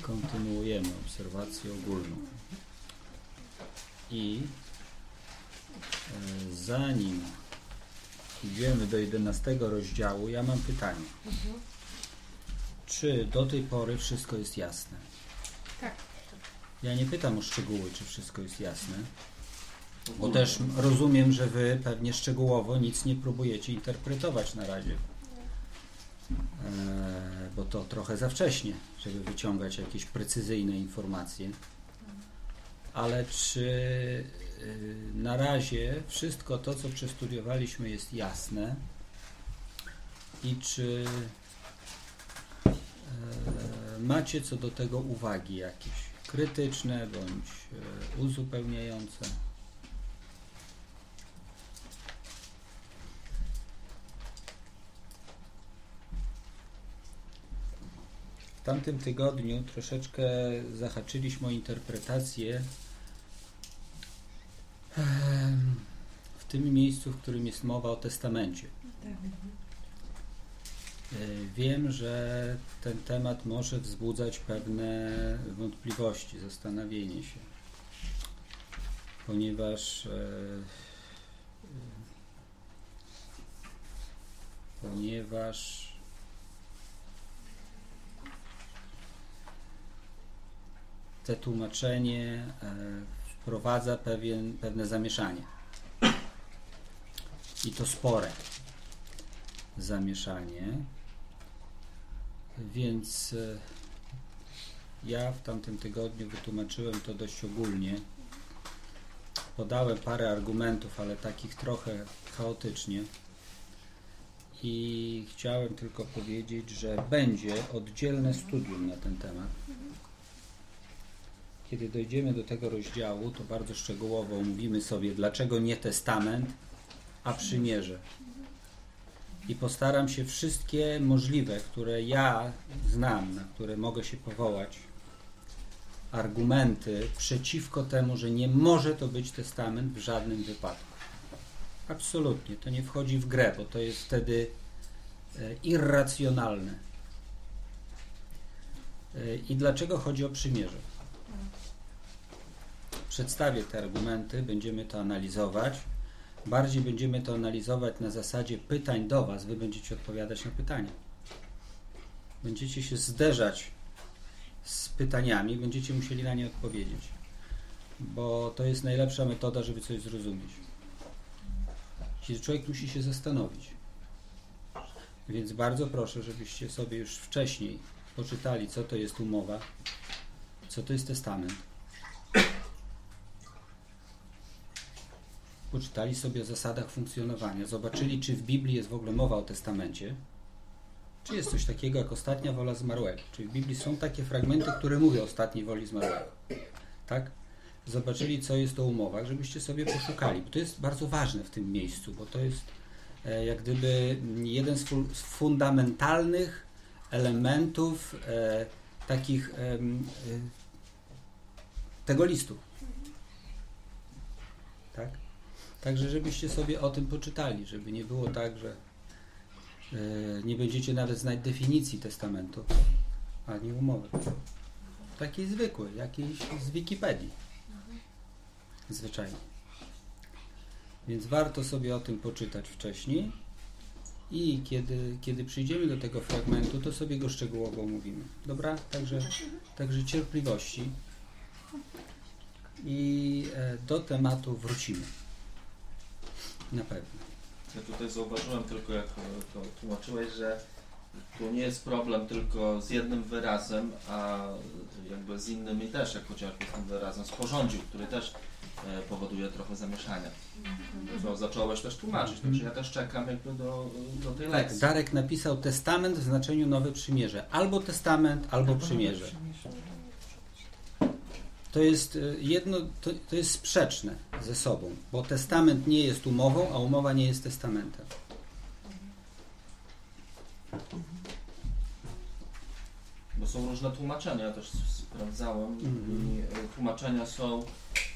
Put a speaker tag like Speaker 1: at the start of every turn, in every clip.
Speaker 1: Kontynuujemy obserwację ogólną. I zanim idziemy do 11 rozdziału, ja mam pytanie. Czy do tej pory wszystko jest jasne?
Speaker 2: Tak.
Speaker 1: Ja nie pytam o szczegóły, czy wszystko jest jasne, bo też rozumiem, że wy pewnie szczegółowo nic nie próbujecie interpretować na razie. Bo to trochę za wcześnie, żeby wyciągać jakieś precyzyjne informacje. Ale czy na razie wszystko to, co przestudiowaliśmy, jest jasne i czy macie co do tego uwagi jakieś krytyczne bądź uzupełniające? W tamtym tygodniu troszeczkę zahaczyliśmy o interpretację w tym miejscu, w którym jest mowa o testamencie. Wiem, że ten temat może wzbudzać pewne wątpliwości, zastanowienie się, ponieważ to tłumaczenie wprowadza pewne zamieszanie. I to spore zamieszanie. Więc ja w tamtym tygodniu wytłumaczyłem to dość ogólnie. Podałem parę argumentów, ale takich trochę chaotycznie. I chciałem tylko powiedzieć, że będzie oddzielne studium na ten temat. Kiedy dojdziemy do tego rozdziału, to bardzo szczegółowo omówimy sobie, dlaczego nie testament, a przymierze. I postaram się wszystkie możliwe, które ja znam, na które mogę się powołać, argumenty przeciwko temu, że nie może to być testament w żadnym wypadku. Absolutnie, to nie wchodzi w grę, bo to jest wtedy irracjonalne. I dlaczego chodzi o przymierze? Przedstawię te argumenty, będziemy to analizować. Bardziej będziemy to analizować na zasadzie pytań do Was. Wy będziecie odpowiadać na pytania. Będziecie się zderzać z pytaniami, będziecie musieli na nie odpowiedzieć. Bo to jest najlepsza metoda, żeby coś zrozumieć. Kiedy człowiek musi się zastanowić. Więc bardzo proszę, żebyście sobie już wcześniej poczytali, co to jest umowa, co to jest testament. Poczytali sobie o zasadach funkcjonowania, zobaczyli, czy w Biblii jest w ogóle mowa o testamencie, czy jest coś takiego jak ostatnia wola zmarłego. Czy w Biblii są takie fragmenty, które mówią o ostatniej woli zmarłego. Tak? Zobaczyli, co jest o umowach, żebyście sobie poszukali, bo to jest bardzo ważne w tym miejscu, bo to jest jak gdyby jeden z fundamentalnych elementów takich tego listu. Tak? Także żebyście sobie o tym poczytali, żeby nie było tak, że nie będziecie nawet znać definicji testamentu, ani umowy. Takiej zwykłej, jakiejś z Wikipedii. Zwyczajnie. Więc warto sobie o tym poczytać wcześniej i kiedy przyjdziemy do tego fragmentu, to sobie go szczegółowo omówimy. Dobra? Także cierpliwości i do tematu wrócimy. Na pewno.
Speaker 3: Ja tutaj zauważyłem tylko, jak to tłumaczyłeś, że tu nie jest problem tylko z jednym wyrazem, a jakby z innymi też, jak chociażby z tym wyrazem sporządził, który też powoduje trochę zamieszania. To zacząłeś też tłumaczyć, także ja też czekam jakby do tej lekcji.
Speaker 1: Tak, Darek napisał testament w znaczeniu nowe przymierze. Albo testament, albo przymierze. To jest to jest sprzeczne ze sobą, bo testament nie jest umową, a umowa nie jest testamentem.
Speaker 3: Bo są różne tłumaczenia, ja też sprawdzałem i tłumaczenia są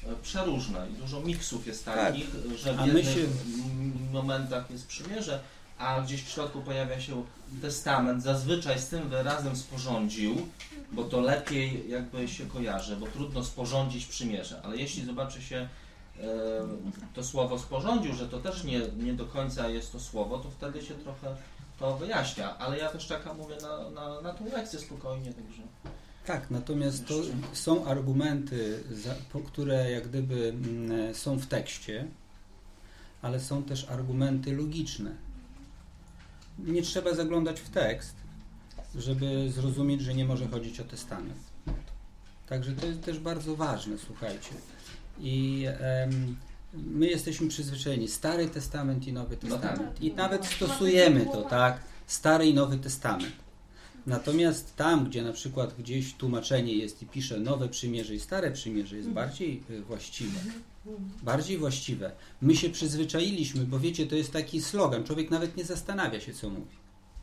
Speaker 3: przeróżne i dużo miksów jest takich, że w jednych momentach jest przymierze, a gdzieś w środku pojawia się testament, zazwyczaj z tym wyrazem sporządził, bo to lepiej jakby się kojarzy, bo trudno sporządzić przymierze, ale jeśli zobaczy się to słowo sporządził, że to też nie do końca jest to słowo, to wtedy się trochę to wyjaśnia, ale ja też czekam, mówię, na tą lekcję spokojnie, także...
Speaker 1: Tak, natomiast to są argumenty, które jak gdyby są w tekście, ale są też argumenty logiczne. Nie trzeba zaglądać w tekst, żeby zrozumieć, że nie może chodzić o testament. Także to jest też bardzo ważne, słuchajcie. I my jesteśmy przyzwyczajeni, Stary Testament i Nowy Testament. I nawet stosujemy to, tak? Stary i Nowy Testament. Natomiast tam, gdzie na przykład gdzieś tłumaczenie jest i pisze Nowe Przymierze i Stare Przymierze, jest bardziej właściwe. Bardziej właściwe. My się przyzwyczailiśmy, bo wiecie, to jest taki slogan. Człowiek nawet nie zastanawia się, co mówi.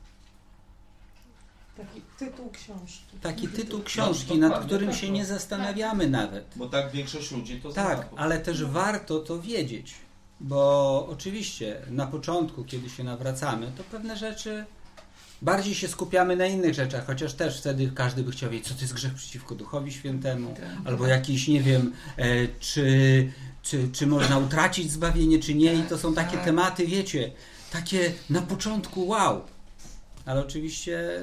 Speaker 2: Taki tytuł książki.
Speaker 1: Taki tytuł książki, nad którym się nie zastanawiamy nawet.
Speaker 3: Bo tak większość ludzi to zna.
Speaker 1: Tak, ale też warto to wiedzieć. Bo oczywiście na początku, kiedy się nawracamy, to pewne rzeczy bardziej się skupiamy na innych rzeczach, chociaż też wtedy każdy by chciał wiedzieć, co to jest grzech przeciwko Duchowi Świętemu, albo jakiś, nie wiem, czy można utracić zbawienie, czy nie. I to są takie tematy, wiecie, takie na początku wow. Ale oczywiście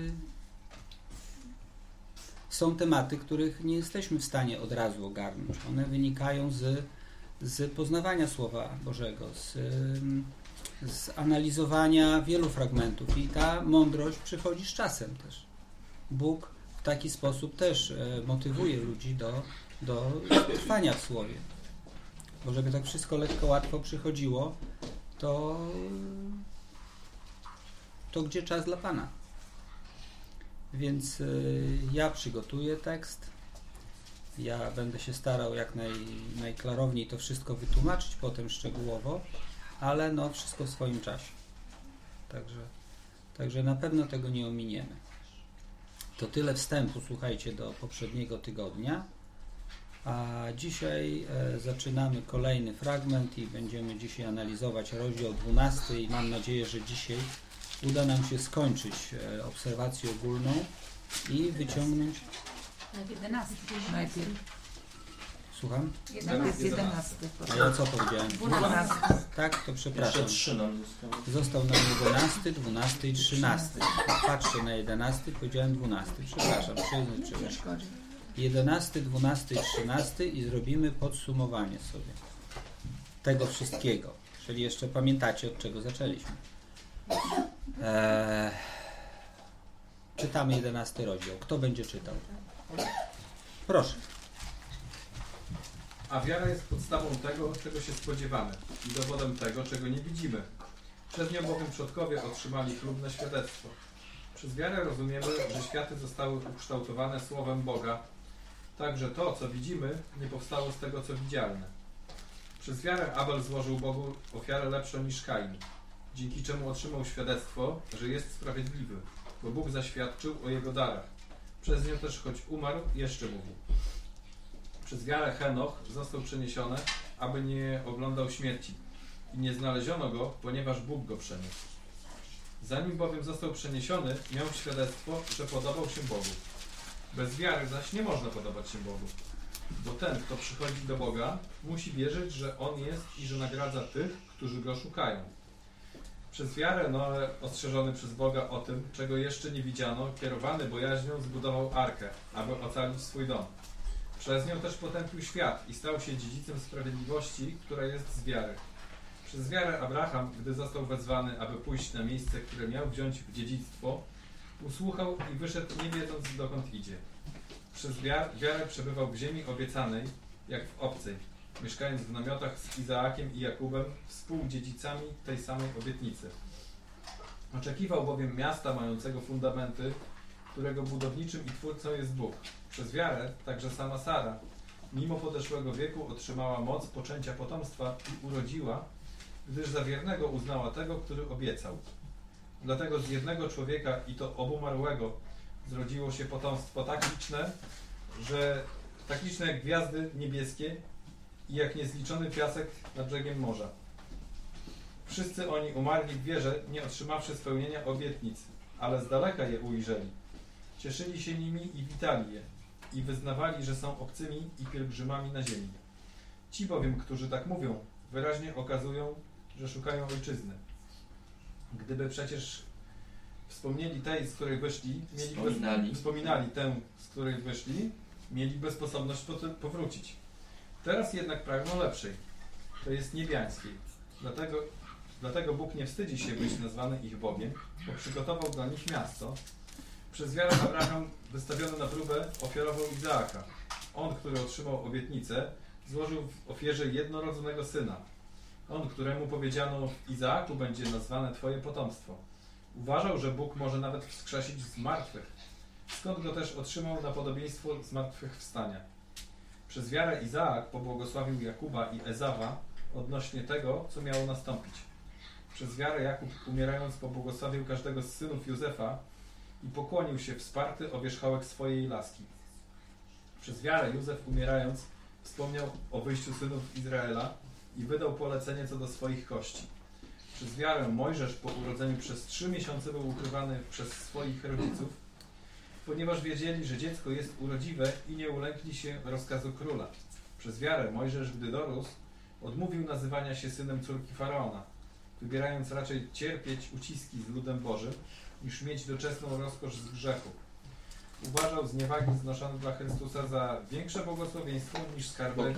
Speaker 1: są tematy, których nie jesteśmy w stanie od razu ogarnąć. One wynikają z poznawania Słowa Bożego, z analizowania wielu fragmentów i ta mądrość przychodzi z czasem też. Bóg w taki sposób też motywuje ludzi do trwania w Słowie. Bo żeby tak wszystko lekko, łatwo przychodziło, to gdzie czas dla Pana? Więc ja przygotuję tekst, ja będę się starał jak najklarowniej to wszystko wytłumaczyć potem szczegółowo, ale no wszystko w swoim czasie. Także na pewno tego nie ominiemy. To tyle wstępu, słuchajcie, do poprzedniego tygodnia, a dzisiaj zaczynamy kolejny fragment i będziemy dzisiaj analizować rozdział 12 i mam nadzieję, że dzisiaj uda nam się skończyć obserwację ogólną i wyciągnąć...
Speaker 4: Na 11 najpierw.
Speaker 1: Słucham?
Speaker 4: 11.
Speaker 1: A ja co powiedziałem?
Speaker 4: 12.
Speaker 1: Tak, to przepraszam.
Speaker 3: Jeszcze 3 nam zostało.
Speaker 1: Został nam 11, 12 i 13. Patrzę na 11, powiedziałem 12. Przepraszam, przepraszam. 11, 12 i 13 i zrobimy podsumowanie sobie tego wszystkiego. Czyli jeszcze pamiętacie, od czego zaczęliśmy. Czytamy 11 rozdział. Kto będzie czytał? Proszę.
Speaker 5: A wiara jest podstawą tego, czego się spodziewamy i dowodem tego, czego nie widzimy. Przez nią bowiem przodkowie otrzymali chlubne świadectwo. Przez wiarę rozumiemy, że światy zostały ukształtowane słowem Boga, tak że to, co widzimy, nie powstało z tego, co widzialne. Przez wiarę Abel złożył Bogu ofiarę lepszą niż Kain, dzięki czemu otrzymał świadectwo, że jest sprawiedliwy, bo Bóg zaświadczył o jego darach. Przez nią też, choć umarł, jeszcze mówił. Przez wiarę Henoch został przeniesiony, aby nie oglądał śmierci i nie znaleziono go, ponieważ Bóg go przeniósł. Zanim bowiem został przeniesiony, miał świadectwo, że podobał się Bogu. Bez wiary zaś nie można podobać się Bogu, bo ten, kto przychodzi do Boga, musi wierzyć, że On jest i że nagradza tych, którzy Go szukają. Przez wiarę Noe, ostrzeżony przez Boga o tym, czego jeszcze nie widziano, kierowany bojaźnią zbudował arkę, aby ocalić swój dom. Przez nią też potępił świat i stał się dziedzicem sprawiedliwości, która jest z wiary. Przez wiarę Abraham, gdy został wezwany, aby pójść na miejsce, które miał wziąć w dziedzictwo, usłuchał i wyszedł, nie wiedząc, dokąd idzie. Przez wiarę przebywał w ziemi obiecanej, jak w obcej, mieszkając w namiotach z Izaakiem i Jakubem, współdziedzicami tej samej obietnicy. Oczekiwał bowiem miasta mającego fundamenty, którego budowniczym i twórcą jest Bóg. Przez wiarę także sama Sara, mimo podeszłego wieku, otrzymała moc poczęcia potomstwa i urodziła, gdyż za wiernego uznała tego, który obiecał. Dlatego z jednego człowieka, i to obumarłego, zrodziło się potomstwo tak liczne jak gwiazdy niebieskie i jak niezliczony piasek nad brzegiem morza. Wszyscy oni umarli w wierze, nie otrzymawszy spełnienia obietnic, ale z daleka je ujrzeli. Cieszyli się nimi i witali je i wyznawali, że są obcymi i pielgrzymami na ziemi. Ci bowiem, którzy tak mówią, wyraźnie okazują, że szukają ojczyzny. Gdyby przecież wspomnieli tej, z której wyszli, wspominali tę, z której wyszli, mieliby sposobność powrócić. Teraz jednak pragną lepszej, to jest niebiańskiej. Dlatego Bóg nie wstydzi się być nazwany ich Bogiem, bo przygotował dla nich miasto. Przez wiarę Abraham, wystawiony na próbę, ofiarował Izaaka. On, który otrzymał obietnicę, złożył w ofierze jednorodzonego syna. On, któremu powiedziano, w Izaaku będzie nazwane Twoje potomstwo. Uważał, że Bóg może nawet wskrzesić z martwych. Skąd go też otrzymał na podobieństwo zmartwychwstania. Przez wiarę Izaak pobłogosławił Jakuba i Ezawa odnośnie tego, co miało nastąpić. Przez wiarę Jakub, umierając, pobłogosławił każdego z synów Józefa i pokłonił się wsparty o wierzchołek swojej laski. Przez wiarę Józef, umierając, wspomniał o wyjściu synów Izraela i wydał polecenie co do swoich kości. Przez wiarę Mojżesz po urodzeniu przez 3 miesiące był ukrywany przez swoich rodziców, ponieważ wiedzieli, że dziecko jest urodziwe i nie ulękli się rozkazu króla. Przez wiarę Mojżesz, gdy dorósł, odmówił nazywania się synem córki Faraona, wybierając raczej cierpieć uciski z ludem Bożym, niż mieć doczesną rozkosz z grzechu. Uważał zniewagi znoszone dla Chrystusa za większe błogosławieństwo niż skarby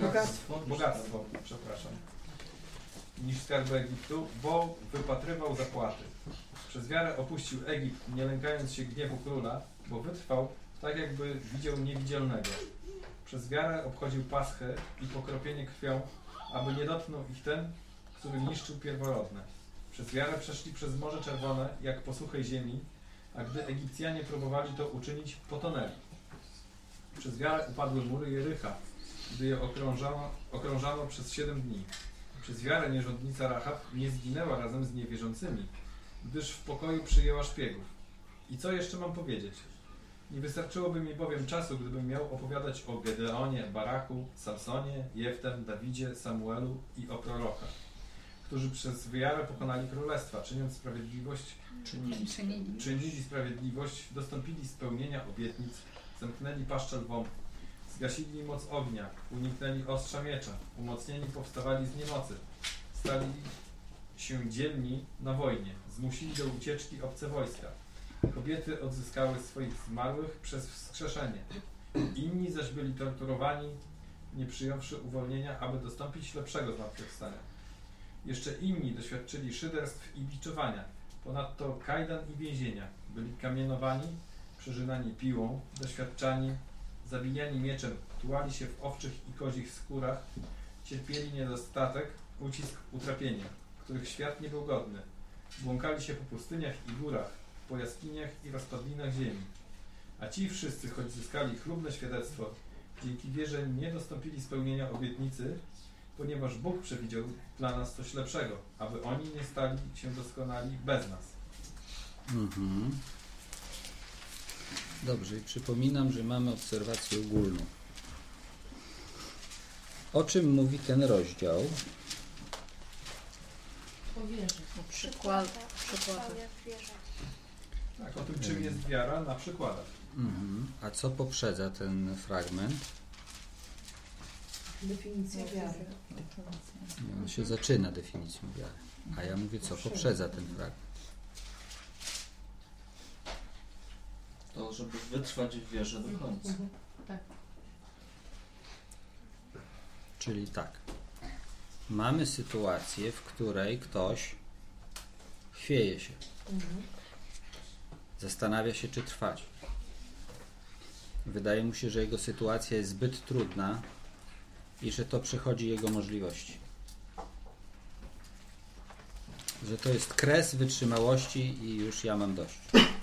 Speaker 5: niż skarby Egiptu, bo wypatrywał zapłaty. Przez wiarę opuścił Egipt, nie lękając się gniewu króla, bo wytrwał tak, jakby widział niewidzialnego. Przez wiarę obchodził Paschę i pokropienie krwią, aby nie dotknął ich ten, który niszczył pierworodne. Przez wiarę przeszli przez Morze Czerwone, jak po suchej ziemi, a gdy Egipcjanie próbowali to uczynić, potonęli. Przez wiarę upadły mury Jericha, gdy je okrążano przez 7 dni. Przez wiarę nierządnica Rahab nie zginęła razem z niewierzącymi, gdyż w pokoju przyjęła szpiegów. I co jeszcze mam powiedzieć? Nie wystarczyłoby mi bowiem czasu, gdybym miał opowiadać o Gedeonie, Barachu, Samsonie, Jeftem, Dawidzie, Samuelu i o prorokach, którzy przez wiarę pokonali królestwa, czyniąc sprawiedliwość, czynili sprawiedliwość, dostąpili spełnienia obietnic, zamknęli paszczę lwom, zgasili moc ognia, uniknęli ostrza miecza, umocnieni powstawali z niemocy, stali się dzielni na wojnie, zmusili do ucieczki obce wojska. Kobiety odzyskały swoich zmarłych przez wskrzeszenie. Inni zaś byli torturowani, nie przyjąwszy uwolnienia, aby dostąpić lepszego zmartwychwstania. Jeszcze inni doświadczyli szyderstw i biczowania, ponadto kajdan i więzienia. Byli kamienowani, przeżynani piłą, doświadczani, zabijani mieczem, tułali się w owczych i kozich skórach, cierpieli niedostatek, ucisk, utrapienie, których świat nie był godny. Błąkali się po pustyniach i górach, po jaskiniach i rozpadlinach ziemi. A ci wszyscy, choć zyskali chlubne świadectwo, dzięki wierze nie dostąpili spełnienia obietnicy, ponieważ Bóg przewidział dla nas coś lepszego, aby oni nie stali się doskonali bez nas.
Speaker 1: Dobrze, i przypominam, że mamy obserwację ogólną. O czym mówi ten rozdział?
Speaker 2: O wierze.
Speaker 4: Przykłady.
Speaker 5: Tak, o tym, czym jest wiara na przykładach.
Speaker 1: A co poprzedza ten fragment?
Speaker 2: Definicja wiary.
Speaker 1: On się zaczyna definicją wiary. A ja mówię, co poprzedza ten fragment.
Speaker 3: To, żeby wytrwać w wierze do końca.
Speaker 2: Tak.
Speaker 1: Czyli tak. Mamy sytuację, w której ktoś chwieje się. Zastanawia się, czy trwać. Wydaje mu się, że jego sytuacja jest zbyt trudna i że to przechodzi jego możliwości. Że to jest kres wytrzymałości i już ja mam dość.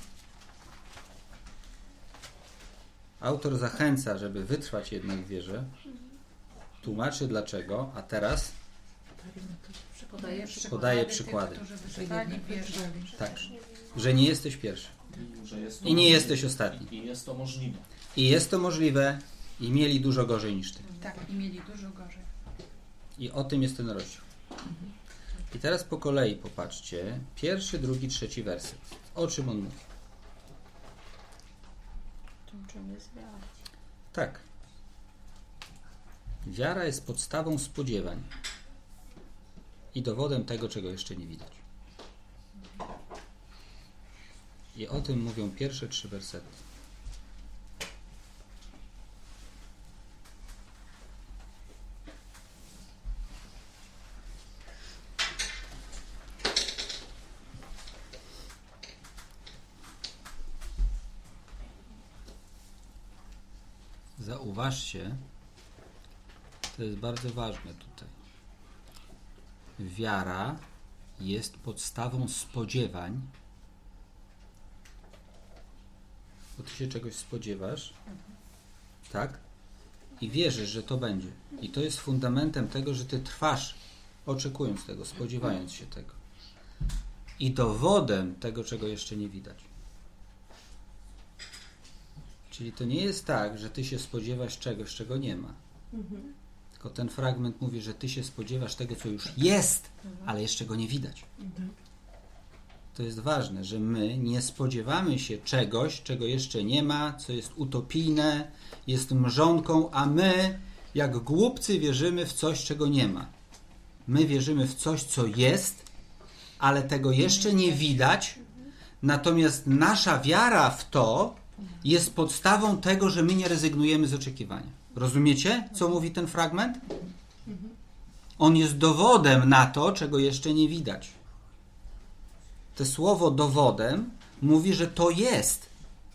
Speaker 1: Autor zachęca, żeby wytrwać jednak w wierze. Tłumaczy dlaczego, a teraz podaje przykłady. Tak, że nie jesteś pierwszy. I nie jesteś ostatni.
Speaker 3: I jest to możliwe.
Speaker 1: I jest to możliwe i mieli dużo gorzej niż ty.
Speaker 4: Tak, i mieli dużo gorzej.
Speaker 1: I o tym jest ten rozdział. I teraz po kolei popatrzcie. 1., 2., 3 werset. O czym on mówi?
Speaker 2: Tym, czym jest wiara.
Speaker 1: Tak. Wiara jest podstawą spodziewań i dowodem tego, czego jeszcze nie widać. I o tym mówią pierwsze 3 wersety. Zauważcie, to jest bardzo ważne tutaj. Wiara jest podstawą spodziewań, bo ty się czegoś spodziewasz, tak? I wierzysz, że to będzie. I to jest fundamentem tego, że ty trwasz, oczekując tego, spodziewając się tego. I dowodem tego, czego jeszcze nie widać. Czyli to nie jest tak, że ty się spodziewasz czegoś, czego nie ma. Tylko ten fragment mówi, że ty się spodziewasz tego, co już jest, ale jeszcze go nie widać. To jest ważne, że my nie spodziewamy się czegoś, czego jeszcze nie ma, co jest utopijne, jest mrzonką, a my, jak głupcy, wierzymy w coś, czego nie ma. My wierzymy w coś, co jest, ale tego jeszcze nie widać, natomiast nasza wiara w to jest podstawą tego, że my nie rezygnujemy z oczekiwania. Rozumiecie, co mówi ten fragment? On jest dowodem na to, czego jeszcze nie widać. To słowo dowodem mówi, że to jest.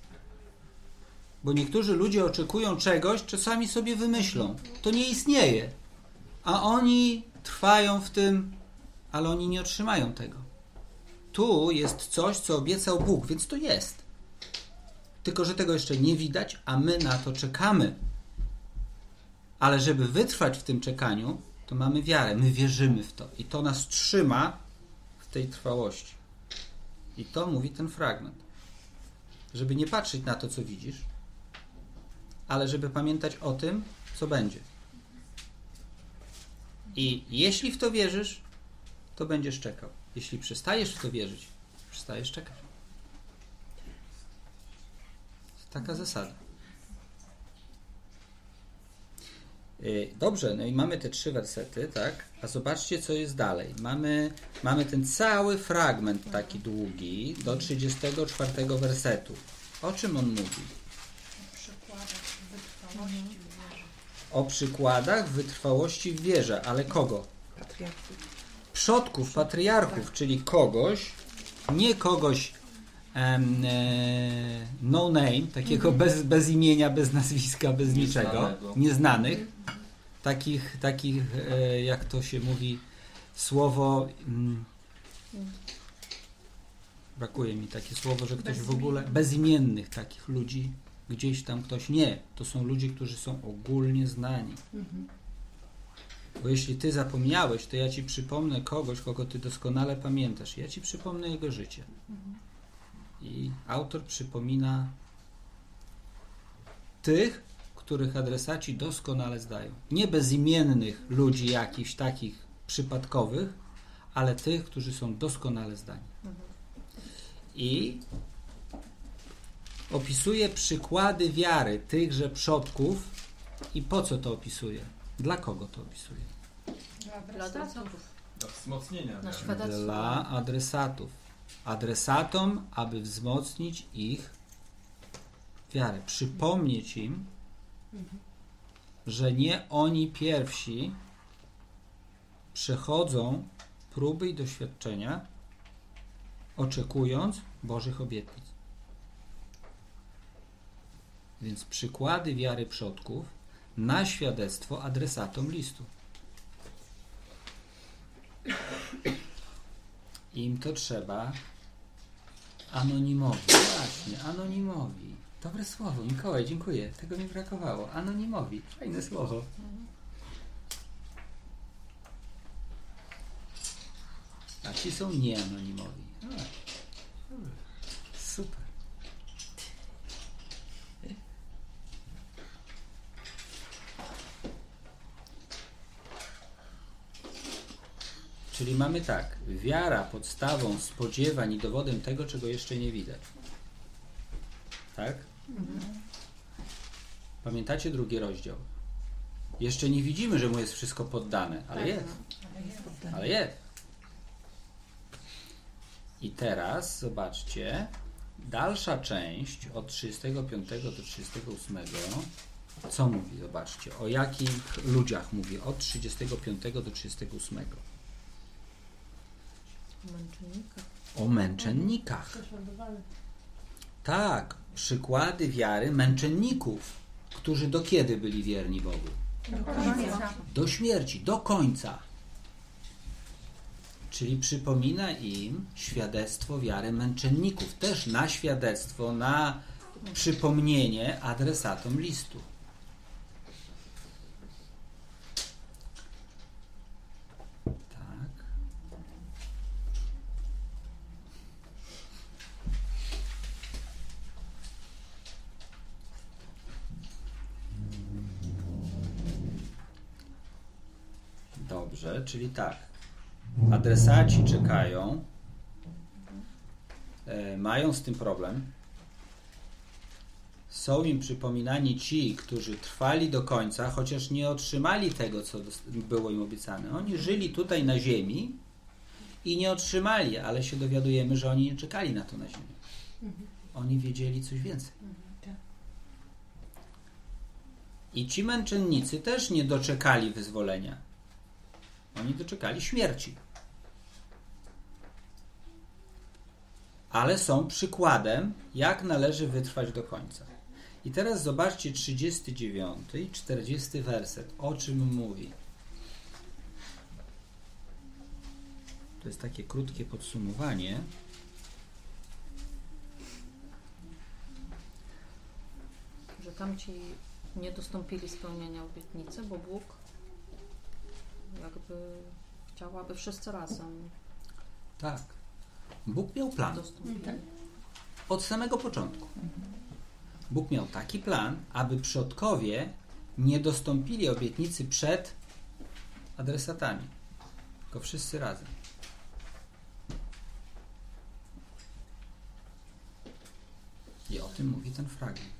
Speaker 1: Bo niektórzy ludzie oczekują czegoś, czasami sobie wymyślą. To nie istnieje. A oni trwają w tym, ale oni nie otrzymają tego. Tu jest coś, co obiecał Bóg, więc to jest. Tylko że tego jeszcze nie widać, a my na to czekamy. Ale żeby wytrwać w tym czekaniu, to mamy wiarę. My wierzymy w to. I to nas trzyma w tej trwałości. I to mówi ten fragment. Żeby nie patrzeć na to, co widzisz, ale żeby pamiętać o tym, co będzie. I jeśli w to wierzysz, to będziesz czekał. Jeśli przestajesz w to wierzyć, przestajesz czekać. Taka zasada. Dobrze, no i mamy te 3 wersety, tak? A zobaczcie, co jest dalej. Mamy ten cały fragment taki długi do 34 wersetu. O czym on mówi? O przykładach wytrwałości w wierze. Ale kogo? Przodków, patriarchów, czyli kogoś, nie kogoś no name, takiego bez imienia, bez nazwiska, bez niczego, nieznanych, takich jak to się mówi, słowo, brakuje mi takie słowo, że ktoś w ogóle, bezimiennych takich ludzi, gdzieś tam ktoś, nie, to są ludzie, którzy są ogólnie znani. Bo jeśli ty zapomniałeś, to ja ci przypomnę kogoś, kogo ty doskonale pamiętasz. Ja ci przypomnę jego życie. I autor przypomina tych, których adresaci doskonale zdają. Nie bezimiennych ludzi jakichś takich przypadkowych, ale tych, którzy są doskonale zdani. I opisuje przykłady wiary tychże przodków. I po co to opisuje? Dla kogo to opisuje?
Speaker 2: Dla adresatów.
Speaker 5: Do wzmocnienia.
Speaker 2: Na świadectwo.
Speaker 1: Dla adresatów. Adresatom, aby wzmocnić ich wiarę. Przypomnieć im, że nie oni pierwsi przechodzą próby i doświadczenia, oczekując Bożych obietnic. Więc przykłady wiary przodków na świadectwo adresatom listu. Im to trzeba anonimowi. Właśnie, anonimowi. Dobre słowo, Mikołaj, dziękuję. Tego mi brakowało. Anonimowi. Fajne słowo. A ci są nieanonimowi. Super. Czyli mamy tak, wiara podstawą spodziewań i dowodem tego, czego jeszcze nie widać. Tak? Pamiętacie drugi rozdział? Jeszcze nie widzimy, że mu jest wszystko poddane, ale jest. Ale jest. I teraz zobaczcie, dalsza część od 35 do 38, co mówi? Zobaczcie, o jakich ludziach mówi od 35 do 38. O męczennikach. Tak, przykłady wiary męczenników, którzy do kiedy byli wierni Bogu? Do śmierci, do końca. Czyli przypomina im świadectwo wiary męczenników. Też na świadectwo, na przypomnienie adresatom listu. Tak. Dobrze, czyli tak. Adresaci czekają, mają z tym problem. Są im przypominani ci, którzy trwali do końca, chociaż nie otrzymali tego, co było im obiecane. Oni żyli tutaj na ziemi i nie otrzymali, ale się dowiadujemy, że oni nie czekali na to na ziemi. Oni wiedzieli coś więcej. I ci męczennicy też nie doczekali wyzwolenia. Oni doczekali śmierci. Ale są przykładem, jak należy wytrwać do końca. I teraz zobaczcie 39 i 40 werset. O czym mówi? To jest takie krótkie podsumowanie.
Speaker 2: Że tamci nie dostąpili spełnienia obietnicy, bo Bóg jakby chciał, aby wszyscy razem
Speaker 1: Tak. Bóg miał plan.
Speaker 2: dostąpili.
Speaker 1: Od samego początku. Bóg miał taki plan, aby przodkowie nie dostąpili obietnicy przed adresatami. Tylko wszyscy razem. I o tym mówi ten fragment.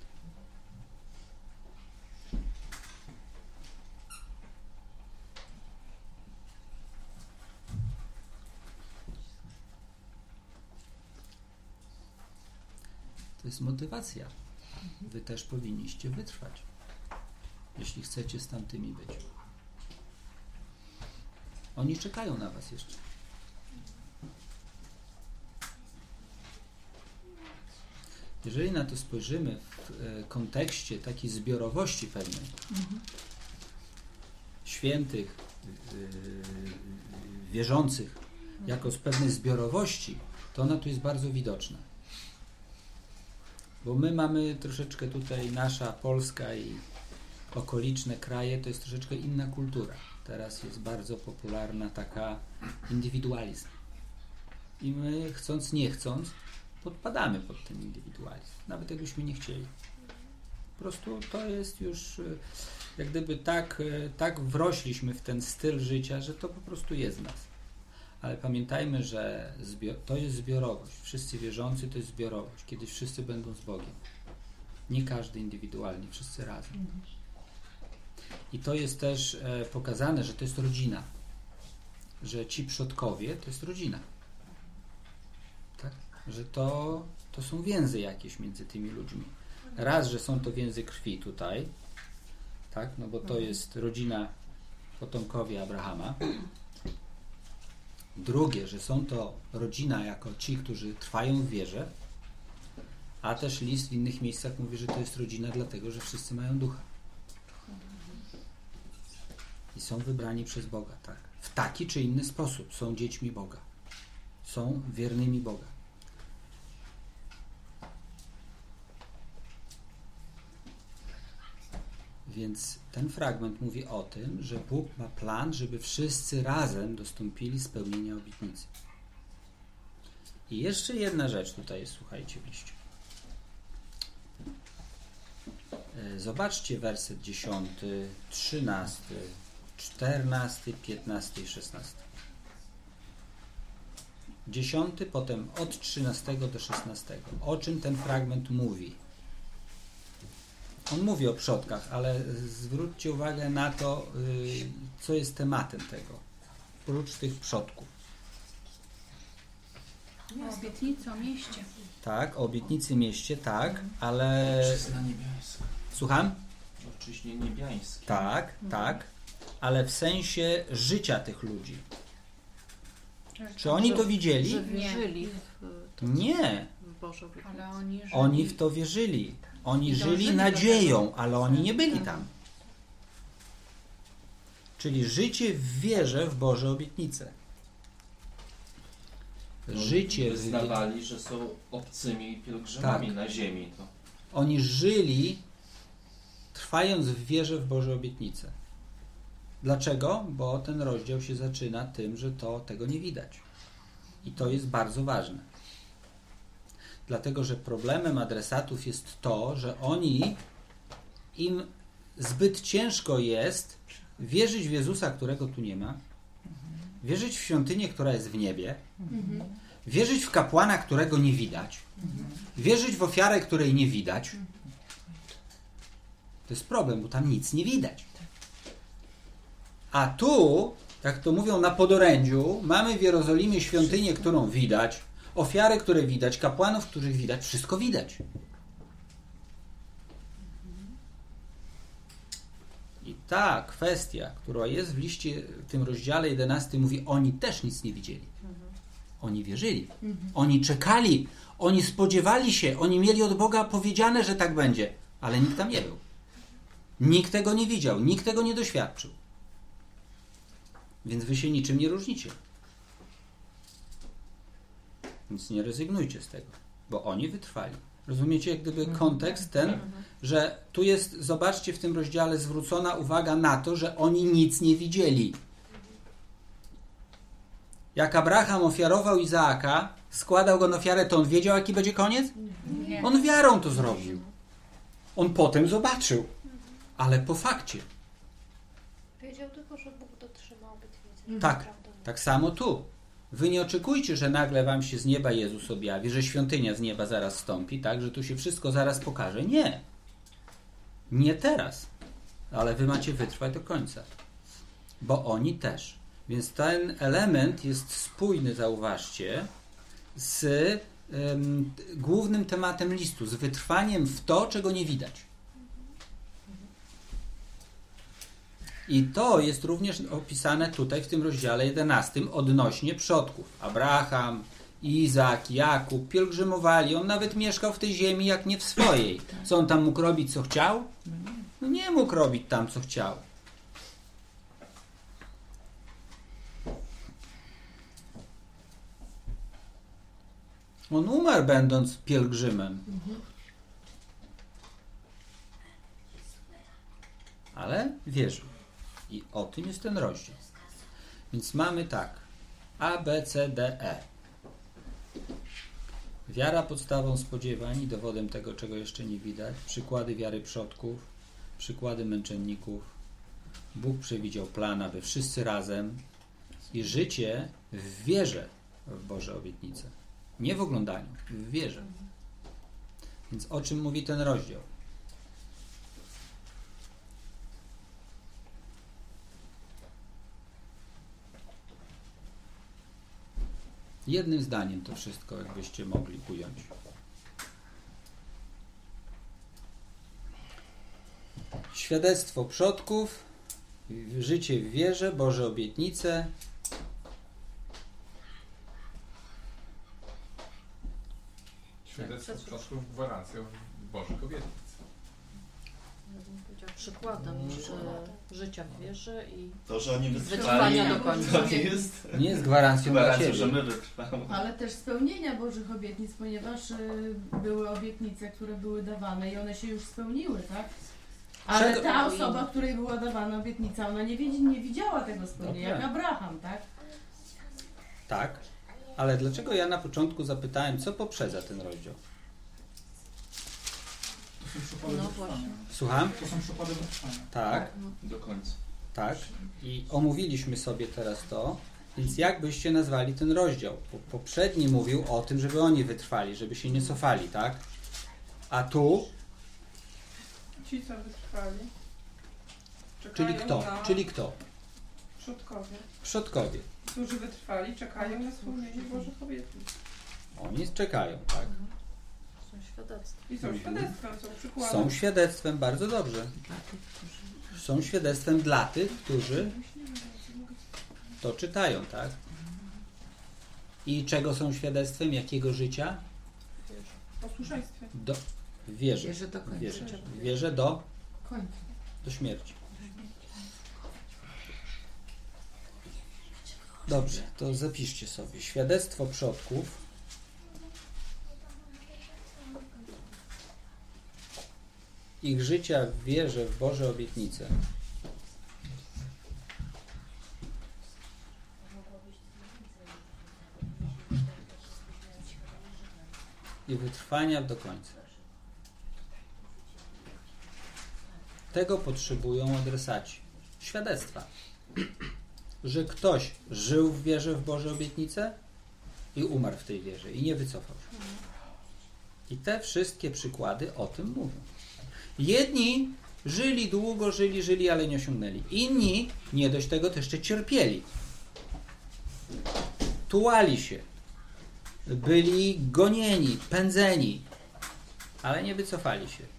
Speaker 1: To jest motywacja. Wy też powinniście wytrwać, jeśli chcecie z tamtymi być. Oni czekają na was jeszcze. Jeżeli na to spojrzymy w kontekście takiej zbiorowości pewnej, świętych, wierzących, jako z pewnej zbiorowości, to ona tu jest bardzo widoczna. Bo my mamy troszeczkę tutaj, nasza Polska i okoliczne kraje, to jest troszeczkę inna kultura. Teraz jest bardzo popularna taka indywidualizm. I my, chcąc nie chcąc, podpadamy pod ten indywidualizm. Nawet jakbyśmy nie chcieli. Po prostu to jest już, jak gdyby tak wrośliśmy w ten styl życia, że to po prostu jest w nas. Ale pamiętajmy, że to jest zbiorowość. Wszyscy wierzący to jest zbiorowość. Kiedyś wszyscy będą z Bogiem. Nie każdy indywidualnie, wszyscy razem. I to jest też pokazane, że to jest rodzina. Że ci przodkowie to jest rodzina. Tak? Że to są więzy jakieś między tymi ludźmi. Raz, że są to więzy krwi tutaj, tak? No bo to jest rodzina, potomkowie Abrahama. Drugie, że są to rodzina jako ci, którzy trwają w wierze, a też list w innych miejscach mówi, że to jest rodzina dlatego, że wszyscy mają ducha. I są wybrani przez Boga, tak? W taki czy inny sposób są dziećmi Boga. Są wiernymi Boga. Więc ten fragment mówi o tym, że Bóg ma plan, żeby wszyscy razem dostąpili spełnienia obietnicy. I jeszcze jedna rzecz tutaj jest, słuchajcie, w liście. Zobaczcie werset 10, 13, 14, 15 i 16. 10, potem od 13 do 16. O czym ten fragment mówi? On mówi o przodkach, ale zwróćcie uwagę na to, co jest tematem tego, oprócz tych przodków.
Speaker 4: Obietnica o mieście.
Speaker 1: Tak, o obietnicy mieście, tak, ale...
Speaker 3: Ojczyzna niebiańska.
Speaker 1: Słucham?
Speaker 3: Ojczyźnie niebiańskiej.
Speaker 1: Tak, tak, ale w sensie życia tych ludzi. Czy oni to widzieli?
Speaker 2: Że wierzyli
Speaker 1: Nie,
Speaker 2: w Boże obietnice.
Speaker 4: Ale oni żyli.
Speaker 1: oni w to wierzyli. Oni
Speaker 4: I
Speaker 1: żyli
Speaker 4: dążyli do
Speaker 1: nadzieją,
Speaker 4: tego.
Speaker 1: ale oni nie byli tam. Czyli życie w wierze w Boże obietnice. Życie w
Speaker 3: Wyznawali, że są obcymi pielgrzymami
Speaker 1: Tak.
Speaker 3: na ziemi. To
Speaker 1: Oni żyli trwając w wierze w Boże obietnice. Dlaczego? Bo ten rozdział się zaczyna tym, że tego nie widać. I to jest bardzo ważne. Dlatego, że problemem adresatów jest to, że im zbyt ciężko jest wierzyć w Jezusa, którego tu nie ma, wierzyć w świątynię, która jest w niebie, wierzyć w kapłana, którego nie widać, wierzyć w ofiarę, której nie widać. To jest problem, bo tam nic nie widać. A tu, jak to mówią na podorędziu, mamy w Jerozolimie świątynię, którą widać, ofiary, które widać, kapłanów, których widać, wszystko widać. I ta kwestia, która jest w liście, w tym rozdziale 11, mówi, oni też nic nie widzieli. Oni wierzyli. Oni czekali. Oni spodziewali się. Oni mieli od Boga powiedziane, że tak będzie. Ale nikt tam nie był. Nikt tego nie widział. Nikt tego nie doświadczył. Więc wy się niczym nie różnicie. Więc nie rezygnujcie z tego. Bo oni wytrwali. Rozumiecie jak gdyby kontekst ten, że tu jest, zobaczcie, w tym rozdziale zwrócona uwaga na to, że oni nic nie widzieli. Jak Abraham ofiarował Izaaka, składał go na ofiarę, to on wiedział, jaki będzie koniec?
Speaker 4: Nie.
Speaker 1: On wiarą to zrobił. On potem zobaczył. Ale po fakcie.
Speaker 6: Wiedział tylko, że Bóg dotrzymał obietnicy.
Speaker 1: Tak, tak samo tu. Wy nie oczekujcie, że nagle wam się z nieba Jezus objawi, że świątynia z nieba zaraz stąpi, tak, że tu się wszystko zaraz pokaże. Nie. Nie teraz. Ale wy macie wytrwać do końca. Bo oni też. Więc ten element jest spójny, zauważcie, z głównym tematem listu, z wytrwaniem w to, czego nie widać. I to jest również opisane tutaj w tym rozdziale 11 odnośnie przodków. Abraham, Izak, Jakub pielgrzymowali. On nawet mieszkał w tej ziemi jak nie w swojej. Co on tam mógł robić, co chciał? No nie mógł robić tam, co chciał. On umarł będąc pielgrzymem. Ale wierzył. I o tym jest ten rozdział. Więc mamy tak. A, B, C, D, E. Wiara podstawą spodzewań i dowodem tego, czego jeszcze nie widać. Przykłady wiary przodków. Przykłady męczenników. Bóg przewidział plan, aby wszyscy razem. I życie w wierze w Boże obietnice. Nie w oglądaniu, w wierze. Więc o czym mówi ten rozdział? Jednym zdaniem to wszystko, jakbyście mogli ująć. Świadectwo przodków, życie w wierze, Boże obietnice.
Speaker 5: Świadectwo przodków gwarancją Bożych obietnic.
Speaker 2: Ja bym powiedziała przykładem jeszcze życia w wierze i
Speaker 3: to, że oni
Speaker 2: wytrwania do końca.
Speaker 3: to nie jest
Speaker 1: Nie jest gwarancją dla
Speaker 3: gwarancja,
Speaker 1: Ciebie.
Speaker 3: że my wytrwamy.
Speaker 7: Ale też spełnienia Bożych obietnic, ponieważ były obietnice, które były dawane i one się już spełniły, tak? Ale
Speaker 1: Czego-
Speaker 7: ta osoba, której była dawana obietnica, ona nie widziała tego spełnienia,
Speaker 1: Dobra.
Speaker 7: jak Abraham, tak?
Speaker 1: Tak, ale dlaczego ja na początku zapytałem, co poprzedza ten rozdział?
Speaker 8: To są przykłady
Speaker 2: No
Speaker 8: wytrwania.
Speaker 2: właśnie.
Speaker 1: Słucham?
Speaker 8: To są przykłady wytrwania.
Speaker 1: Tak,
Speaker 3: Do końca.
Speaker 1: tak. I omówiliśmy sobie teraz to, Więc jak byście nazwali ten rozdział? Poprzedni mówił o tym, żeby oni wytrwali, żeby się nie cofali, tak? A tu,
Speaker 4: Ci, co wytrwali.
Speaker 1: czyli
Speaker 4: Czekają
Speaker 1: kto?
Speaker 4: na
Speaker 1: Czyli kto?
Speaker 4: przodkowie,
Speaker 1: Przodkowie.
Speaker 4: którzy wytrwali, czekają na spełnienie Bożych obietnic.
Speaker 1: Oni czekają, tak?
Speaker 2: Są świadectwa.
Speaker 4: I są świadectwem, są przykładem.
Speaker 1: Są świadectwem, bardzo dobrze. Są świadectwem dla tych, którzy to czytają, tak? I czego są świadectwem? Jakiego życia?
Speaker 4: Posłuszeństwie.
Speaker 1: Wierze.
Speaker 8: Wierzę do końca.
Speaker 1: Wierze do
Speaker 7: Końca.
Speaker 1: śmierci. Dobrze, to zapiszcie sobie. Świadectwo przodków ich życia w wierze w Boże obietnice i wytrwania do końca. Tego potrzebują adresaci. Świadectwa. Że ktoś żył w wierze w Boże obietnice i umarł w tej wierze i nie wycofał się. I te wszystkie przykłady o tym mówią. Jedni żyli długo, żyli, ale nie osiągnęli. Inni nie dość tego, to jeszcze cierpieli. Tułali się. Byli gonieni, pędzeni, ale nie wycofali się.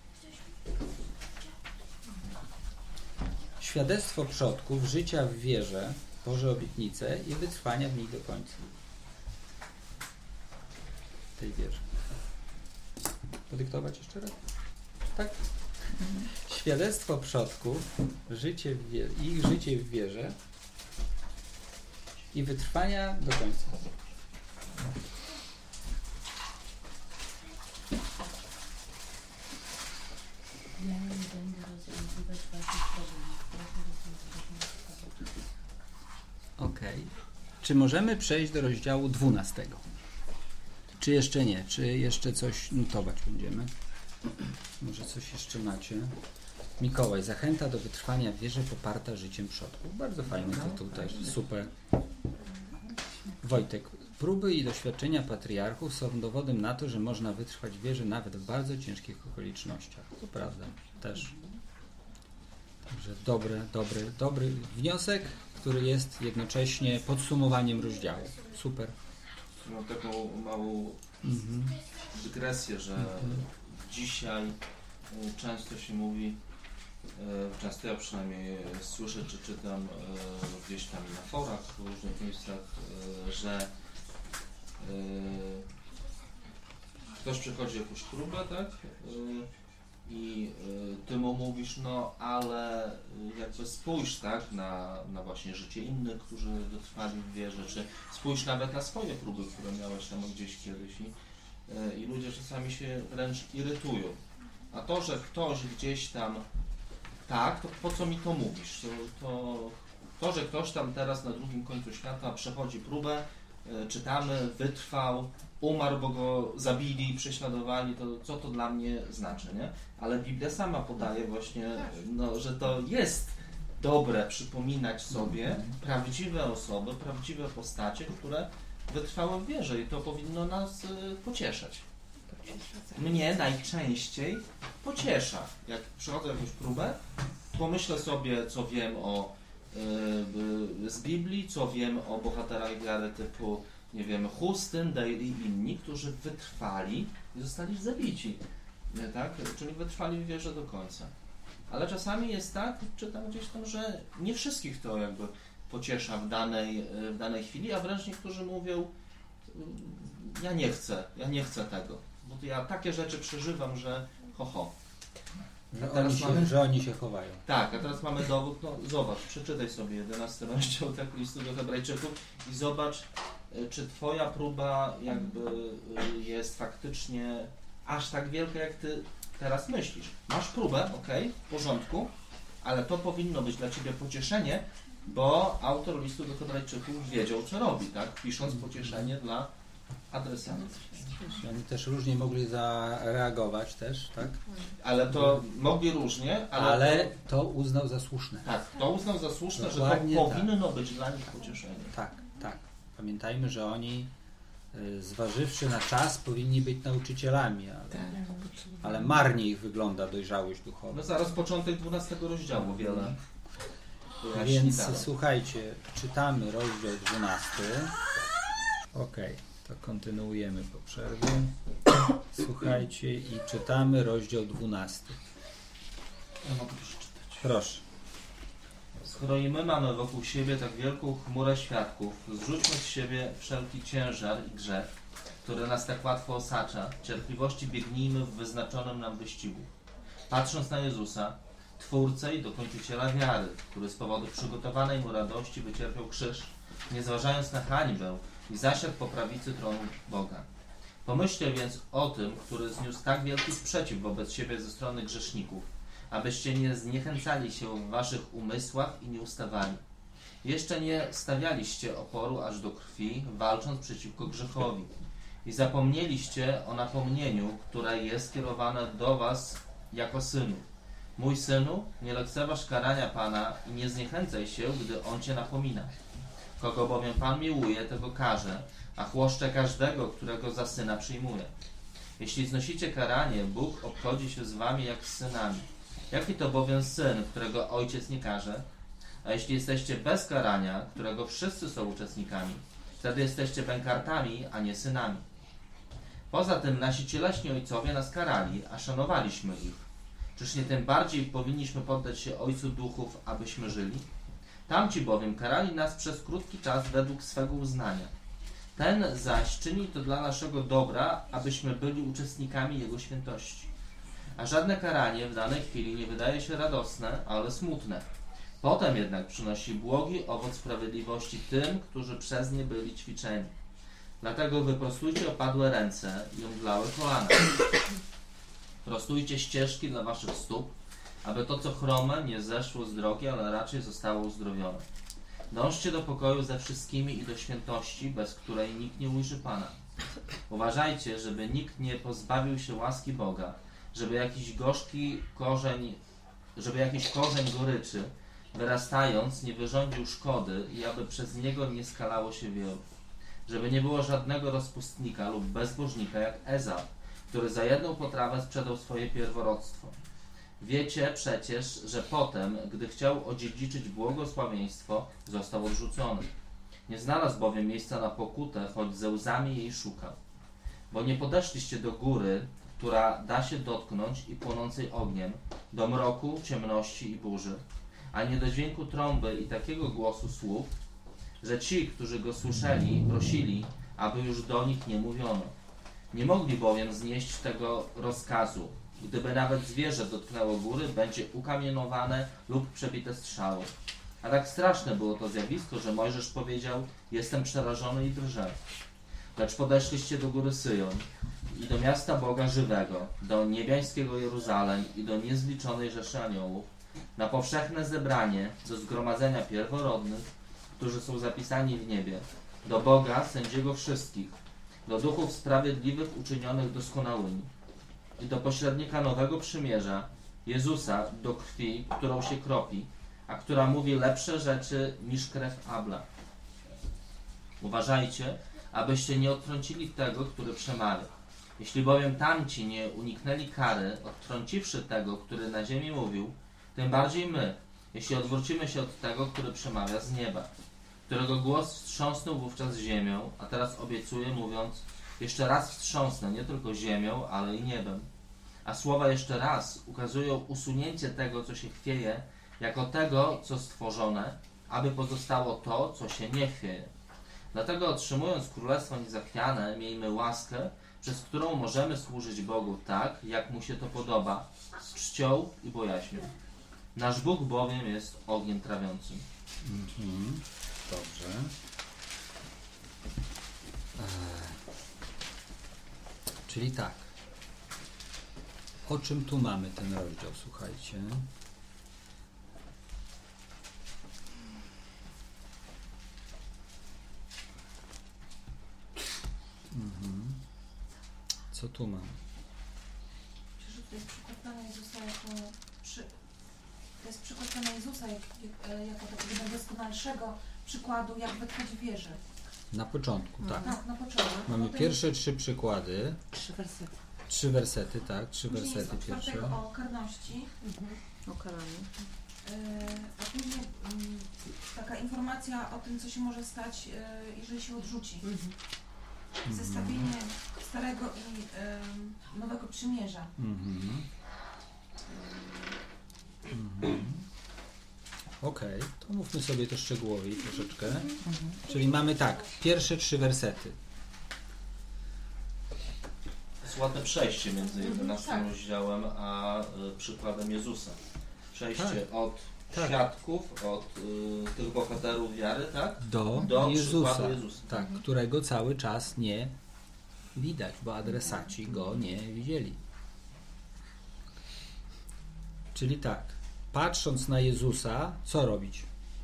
Speaker 1: Świadectwo przodków życia w wierze w Boże obietnice i wytrwania w nich do końca. Tej wierze. Podyktować jeszcze raz? Tak? Świadectwo przodków, ich życie w wierze i wytrwania do końca.
Speaker 7: Ja nie będę rozwiązywać waszych problemów.
Speaker 1: Okej. Czy możemy przejść do rozdziału 12? Czy jeszcze nie? Czy jeszcze coś notować będziemy? Może coś jeszcze macie? Mikołaj, zachęta do wytrwania w wierze poparta życiem przodków. Bardzo fajny tytuł też, super. Wojtek, próby i doświadczenia patriarchów są dowodem na to, że można wytrwać w wierze nawet w bardzo ciężkich okolicznościach. To prawda, też. Także dobry wniosek, który jest jednocześnie podsumowaniem rozdziału. Super.
Speaker 3: Mam taką małą dygresję, że dzisiaj często się mówi, często ja przynajmniej słyszę czy czytam gdzieś tam na forach w różnych miejscach, że ktoś przechodzi jakąś próbę, tak? I ty mu mówisz, no ale jakby spójrz, tak, na właśnie życie innych, którzy wytrwali w wierze, czy spójrz nawet na swoje próby, które miałeś tam gdzieś kiedyś i ludzie czasami się wręcz irytują. A to, że ktoś gdzieś tam tak, to po co mi to mówisz? To, że ktoś tam teraz na drugim końcu świata przechodzi próbę, czytamy, wytrwał, umarł, bo go zabili, prześladowali, to co to dla mnie znaczy, nie? Ale Biblia sama podaje właśnie, no, że to jest dobre przypominać sobie prawdziwe osoby, prawdziwe postacie, które wytrwały w wierze i to powinno nas pocieszać. Mnie najczęściej pociesza. Jak przechodzę jakąś próbę, pomyślę sobie, co wiem z Biblii, co wiem o bohaterach wiary typu, nie wiem, Hustyn, Dale i inni, którzy wytrwali i zostali zabici. Nie, tak? Czyli wytrwali w wierze do końca. Ale czasami jest tak, czytam gdzieś tam, że nie wszystkich to jakby pociesza w danej chwili, a wręcz niektórzy mówią, ja nie chcę tego. Bo ja takie rzeczy przeżywam, że ho.
Speaker 1: Że oni się chowają.
Speaker 3: Tak, a teraz mamy dowód, no zobacz, przeczytaj sobie 11 rozdział tak listu do Hebrajczyków i zobacz, czy twoja próba jakby jest faktycznie aż tak wielka, jak ty teraz myślisz. Masz próbę, okej, w porządku, ale to powinno być dla ciebie pocieszenie, bo autor listu do Hebrajczyków wiedział, co robi, tak? Pisząc pocieszenie dla adresatów.
Speaker 1: Oni też różnie mogli zareagować też, tak?
Speaker 3: Ale to mogli różnie,
Speaker 1: ale to uznał za słuszne.
Speaker 3: Tak, to uznał za słuszne,
Speaker 1: dokładnie,
Speaker 3: że to powinno być dla nich pocieszenie.
Speaker 1: Tak, Tak. Pamiętajmy, że oni, zważywszy na czas, powinni być nauczycielami, ale marnie ich wygląda dojrzałość duchowa.
Speaker 3: No zaraz początek 12 rozdziału, wiele wyjaśni
Speaker 1: Więc
Speaker 3: dalej.
Speaker 1: słuchajcie, czytamy rozdział 12. Okej, to kontynuujemy po przerwie. Słuchajcie i czytamy rozdział 12.
Speaker 3: Ja mogę przeczytać.
Speaker 1: Proszę.
Speaker 3: Skoro i my mamy wokół siebie tak wielką chmurę świadków, zrzućmy z siebie wszelki ciężar i grzech, który nas tak łatwo osacza. Cierpliwości biegnijmy w wyznaczonym nam wyścigu. Patrząc na Jezusa, Twórcę i dokończyciela wiary, który z powodu przygotowanej mu radości wycierpiał krzyż, nie zważając na hańbę i zasiadł po prawicy tronu Boga. Pomyślcie więc o tym, który zniósł tak wielki sprzeciw wobec siebie ze strony grzeszników, abyście nie zniechęcali się w waszych umysłach i nie ustawali. Jeszcze nie stawialiście oporu aż do krwi, walcząc przeciwko grzechowi. I zapomnieliście o napomnieniu, które jest skierowane do was jako synów. Mój synu, nie lekceważ karania Pana i nie zniechęcaj się, gdy On cię napomina. Kogo bowiem Pan miłuje, tego karze, a chłoszcze każdego, którego za syna przyjmuje. Jeśli znosicie karanie, Bóg obchodzi się z wami jak z synami. Jaki to bowiem syn, którego ojciec nie karze? A jeśli jesteście bez karania, którego wszyscy są uczestnikami, wtedy jesteście bękartami, a nie synami. Poza tym nasi cieleśni ojcowie nas karali, a szanowaliśmy ich. Czyż nie tym bardziej powinniśmy poddać się Ojcu Duchów, abyśmy żyli? Tamci bowiem karali nas przez krótki czas według swego uznania. Ten zaś czyni to dla naszego dobra, abyśmy byli uczestnikami Jego świętości. A żadne karanie w danej chwili nie wydaje się radosne, ale smutne. Potem jednak przynosi błogi owoc sprawiedliwości tym, którzy przez nie byli ćwiczeni. Dlatego wyprostujcie opadłe ręce i omdlałe kolana. Prostujcie ścieżki dla waszych stóp, aby to, co chrome, nie zeszło z drogi, ale raczej zostało uzdrowione. Dążcie do pokoju ze wszystkimi i do świętości, bez której nikt nie ujrzy Pana. Uważajcie, żeby nikt nie pozbawił się łaski Boga, żeby jakiś korzeń goryczy, wyrastając, nie wyrządził szkody i aby przez niego nie skalało się wielu. Żeby nie było żadnego rozpustnika lub bezbożnika jak Ezau, który za jedną potrawę sprzedał swoje pierworództwo. Wiecie przecież, że potem, gdy chciał odziedziczyć błogosławieństwo, został odrzucony. Nie znalazł bowiem miejsca na pokutę, choć ze łzami jej szukał. Bo nie podeszliście do góry, która da się dotknąć i płonącej ogniem, do mroku, ciemności i burzy, a nie do dźwięku trąby i takiego głosu słów, że ci, którzy go słyszeli, prosili, aby już do nich nie mówiono. Nie mogli bowiem znieść tego rozkazu. Gdyby nawet zwierzę dotknęło góry, będzie ukamienowane lub przebite strzały. A tak straszne było to zjawisko, że Mojżesz powiedział: jestem przerażony i drżę. Lecz podeszliście do góry Syjon i do miasta Boga żywego, do niebiańskiego Jeruzalem i do niezliczonej rzeszy aniołów, na powszechne zebranie, do zgromadzenia pierworodnych, którzy są zapisani w niebie, do Boga, sędziego wszystkich, do duchów sprawiedliwych uczynionych doskonałymi i do pośrednika nowego przymierza, Jezusa, do krwi, którą się kropi, a która mówi lepsze rzeczy niż krew Abla. Uważajcie, abyście nie odtrącili tego, który przemawia. Jeśli bowiem tamci nie uniknęli kary, odtrąciwszy tego, który na ziemi mówił, tym bardziej my, jeśli odwrócimy się od tego, który przemawia z nieba, którego głos wstrząsnął wówczas ziemią, a teraz obiecuje, mówiąc: jeszcze raz wstrząsnę nie tylko ziemią, ale i niebem. A słowa jeszcze raz ukazują usunięcie tego, co się chwieje, jako tego, co stworzone, aby pozostało to, co się nie chwieje. Dlatego otrzymując królestwo niezachwiane, miejmy łaskę, przez którą możemy służyć Bogu tak, jak Mu się to podoba, z czcią i bojaźnią. Nasz Bóg bowiem jest ogniem trawiącym.
Speaker 1: Dobrze. Czyli tak. O czym tu mamy ten rozdział? Słuchajcie. Co tu mamy?
Speaker 6: Przecież to jest przykład Pana Jezusa to jest przykład Pana Jezusa jako takiego najdoskonalszego
Speaker 8: przykładu, jak wytrwać w wierze.
Speaker 1: Na początku, tak.
Speaker 8: Tak, na początek.
Speaker 1: Mamy
Speaker 8: Potem
Speaker 1: pierwsze 3 przykłady.
Speaker 6: 3 wersety.
Speaker 1: 3 wersety, tak. 3
Speaker 8: później jest
Speaker 1: wersety
Speaker 8: od 4
Speaker 1: pierwsze.
Speaker 8: o karności,
Speaker 2: O karaniu.
Speaker 8: a później taka informacja o tym, co się może stać, jeżeli się odrzuci. Zestawienie Starego i Nowego Przymierza.
Speaker 1: Okej, to mówmy sobie to szczegółowiej troszeczkę. Czyli mamy tak, pierwsze 3 wersety.
Speaker 3: To jest ładne przejście między 11 rozdziałem a przykładem Jezusa. Przejście od świadków, od tych bohaterów wiary, tak?
Speaker 1: Do Jezusa,
Speaker 3: przykładu Jezusa.
Speaker 1: tak, którego cały czas nie widać, bo adresaci go nie widzieli. Czyli tak, patrząc na Jezusa, co robić?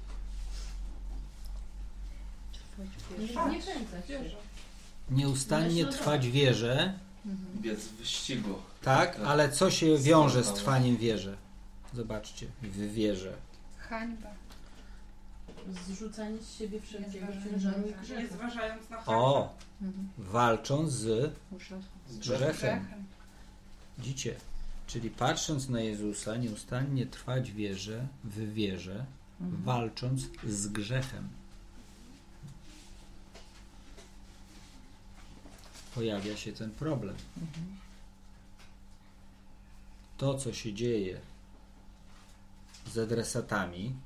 Speaker 7: Nie kręcać się.
Speaker 1: Nieustannie trwać w wierze,
Speaker 3: Biec w wyścigu.
Speaker 1: tak, ale co się wiąże z trwaniem w wierze? Zobaczcie, w wierze.
Speaker 6: Hańba.
Speaker 7: Zrzucanie z siebie wszelkiego ciężaru i
Speaker 4: Nie
Speaker 7: grzechu.
Speaker 4: zważając na
Speaker 1: O, walcząc z
Speaker 3: Z
Speaker 1: grzechem. Widzicie? Czyli patrząc na Jezusa, nieustannie trwać w wierze, walcząc z grzechem. Pojawia się ten problem. To, co się dzieje z adresatami,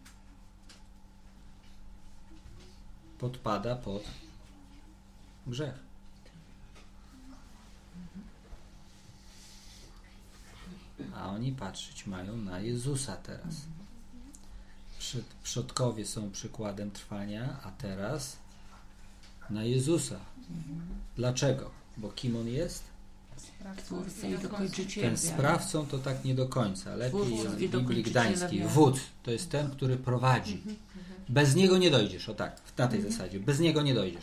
Speaker 1: podpada pod grzech. A oni patrzeć mają na Jezusa teraz. Przodkowie są przykładem trwania, a teraz na Jezusa. Dlaczego? Bo kim on jest?
Speaker 6: Twórca i dokończyciel
Speaker 1: Ten
Speaker 6: wiary.
Speaker 1: sprawcą to tak nie do końca. Lepiej
Speaker 6: Twórca
Speaker 1: jest w
Speaker 6: i
Speaker 1: Biblii
Speaker 6: dokończyciela
Speaker 1: Gdańskiej.
Speaker 6: wiary.
Speaker 1: Wódz to jest ten, który prowadzi. Bez niego nie dojdziesz. O tak, na tej zasadzie. Bez niego nie dojdziesz.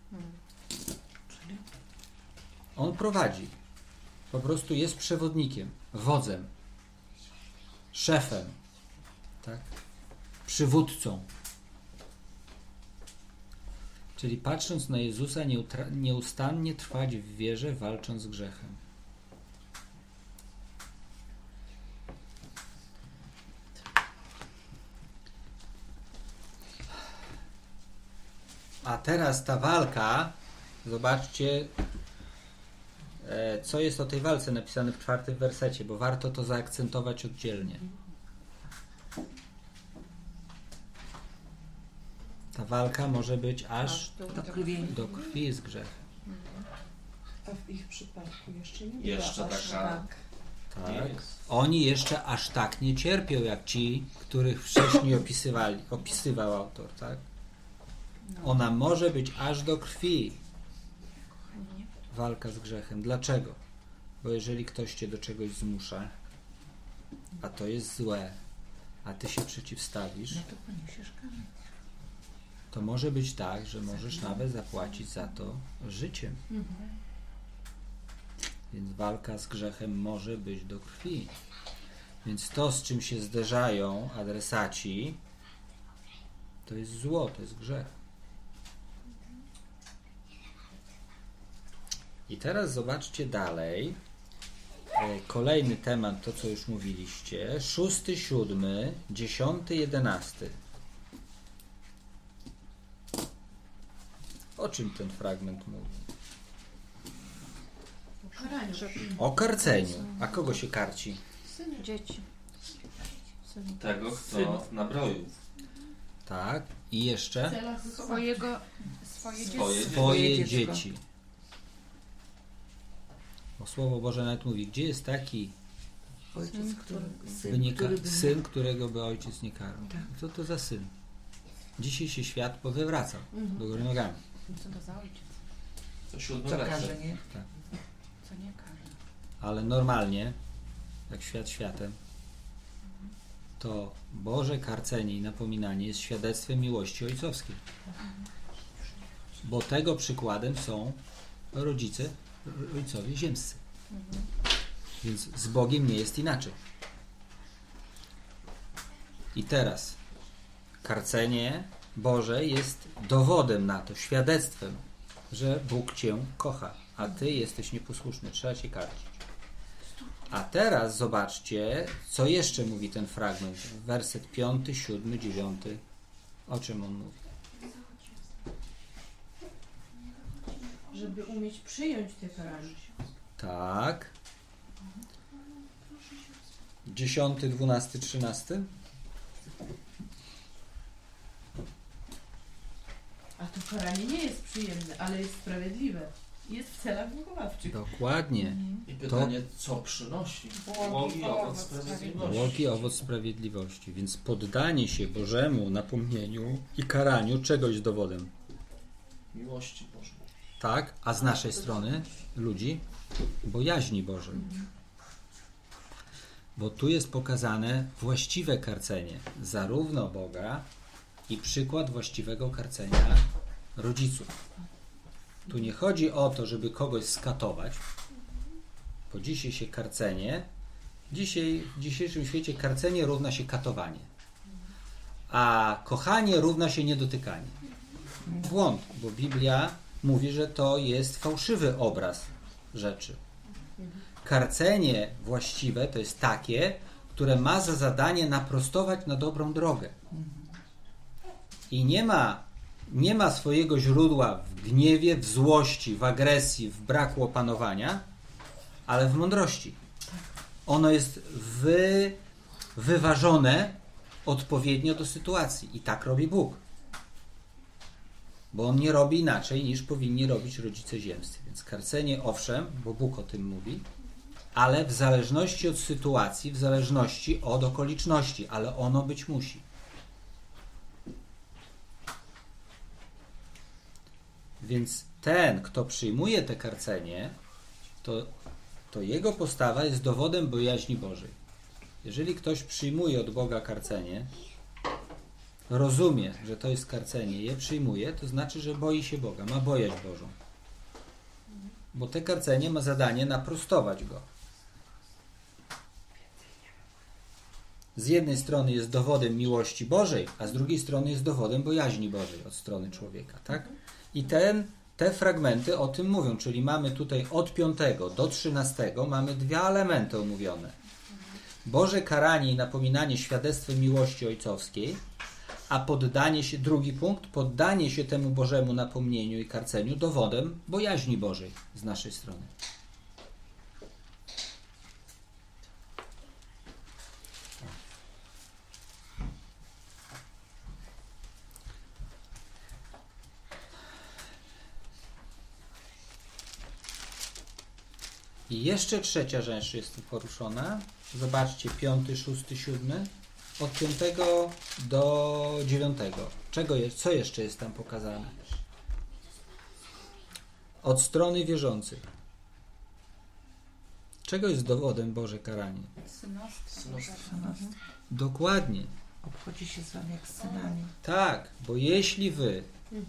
Speaker 1: On prowadzi. Po prostu jest przewodnikiem, wodzem, szefem, tak? Przywódcą. Czyli patrząc na Jezusa, nieustannie trwać w wierze, walcząc z grzechem. A teraz ta walka, zobaczcie, co jest o tej walce napisane w 4 wersecie, bo warto to zaakcentować oddzielnie. Ta walka może być aż do krwi z grzechem.
Speaker 9: A w ich przypadku jeszcze nie była
Speaker 3: Jeszcze
Speaker 9: aż
Speaker 3: taka...
Speaker 1: Tak.
Speaker 3: Nie jest.
Speaker 1: Oni jeszcze aż tak nie cierpią jak ci, których wcześniej opisywał autor, tak? Ona może być aż do krwi. Walka z grzechem. Dlaczego? Bo jeżeli ktoś cię do czegoś zmusza, a to jest złe, a ty się przeciwstawisz, to może być tak, że możesz nawet zapłacić za to życiem. Więc walka z grzechem może być do krwi. Więc to, z czym się zderzają adresaci, to jest zło, to jest grzech. I teraz zobaczcie dalej. Kolejny temat, to co już mówiliście. 6, 7, 10, 11. O czym ten fragment mówi? O karceniu. A kogo się karci?
Speaker 2: Dzieci.
Speaker 3: Tego, kto nabroił.
Speaker 1: Tak. I jeszcze?
Speaker 6: Swoje
Speaker 1: dzieci. Bo Słowo Boże nawet mówi, gdzie jest taki syn, którego by ojciec nie karał. Co to za syn? Dzisiaj się świat powywracał do góry nogami.
Speaker 6: Co to za ojciec?
Speaker 3: To 7
Speaker 6: Co
Speaker 3: werset.
Speaker 6: każe, nie?
Speaker 1: Tak.
Speaker 6: Co nie każe.
Speaker 1: Ale normalnie, jak świat światem, to Boże karcenie i napominanie jest świadectwem miłości ojcowskiej. Bo tego przykładem są ojcowie ziemscy. Więc z Bogiem nie jest inaczej. I teraz karcenie Boże jest dowodem na to, świadectwem, że Bóg Cię kocha, a Ty jesteś nieposłuszny, trzeba Cię karcić. A teraz zobaczcie, co jeszcze mówi ten fragment. Werset 5, 7, 9. O czym on mówi?
Speaker 7: Żeby umieć przyjąć te karanie.
Speaker 1: Tak. 10, 12, 13.
Speaker 7: A to karanie nie jest przyjemne, ale jest sprawiedliwe. Jest w celach wychowawczych.
Speaker 1: Dokładnie.
Speaker 3: I pytanie, co przynosi? Błogi owoc sprawiedliwości.
Speaker 1: Błogi owoc sprawiedliwości. Więc poddanie się Bożemu napomnieniu i karaniu czegoś jest dowodem.
Speaker 3: Miłości Bożej.
Speaker 1: Tak, a z naszej strony ludzi bojaźni Bożej. Bo tu jest pokazane właściwe karcenie zarówno Boga i przykład właściwego karcenia rodziców. Tu nie chodzi o to, żeby kogoś skatować. Po dzisiaj się karcenie, w dzisiejszym świecie karcenie równa się katowanie. A kochanie równa się niedotykanie. Błąd, bo Biblia mówi, że to jest fałszywy obraz rzeczy. Karcenie właściwe to jest takie, które ma za zadanie naprostować na dobrą drogę. I nie ma swojego źródła w gniewie, w złości, w agresji, w braku opanowania, ale w mądrości. Ono jest wyważone odpowiednio do sytuacji. I tak robi Bóg. Bo On nie robi inaczej, niż powinni robić rodzice ziemscy. Więc karcenie owszem, bo Bóg o tym mówi, ale w zależności od sytuacji, w zależności od okoliczności, ale ono być musi. Więc ten, kto przyjmuje te karcenie, to jego postawa jest dowodem bojaźni Bożej. Jeżeli ktoś przyjmuje od Boga karcenie, rozumie, że to jest karcenie, je przyjmuje, to znaczy, że boi się Boga, ma bojaźń Bożą. Bo te karcenie ma zadanie naprostować go. Z jednej strony jest dowodem miłości Bożej, a z drugiej strony jest dowodem bojaźni Bożej od strony człowieka, tak? I te fragmenty o tym mówią, czyli mamy tutaj od 5 do 13 mamy 2 elementy omówione. Boże karanie i napominanie świadectwem miłości ojcowskiej, a poddanie się, drugi punkt, poddanie się temu Bożemu napomnieniu i karceniu dowodem bojaźni Bożej z naszej strony. I jeszcze trzecia rzecz jest tu poruszona. Zobaczcie, 5, 6, 7. Od 5 do 9. Co jeszcze jest tam pokazane? Od strony wierzących. Czego jest dowodem Boże karanie?
Speaker 8: Synostwo.
Speaker 1: Dokładnie.
Speaker 8: Obchodzi się z wami jak z synami.
Speaker 1: Tak, bo jeśli wy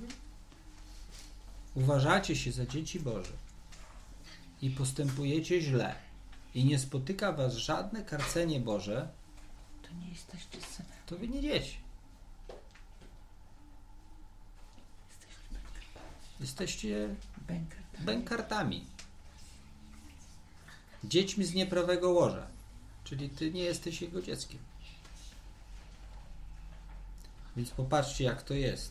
Speaker 1: uważacie się za dzieci Boże i postępujecie źle i nie spotyka was żadne karcenie Boże,
Speaker 8: To nie jesteście synami.
Speaker 1: to wy nie dzieci. Jesteście bękartami. Dziećmi z nieprawego łoża. Czyli ty nie jesteś jego dzieckiem. Więc popatrzcie, jak to jest.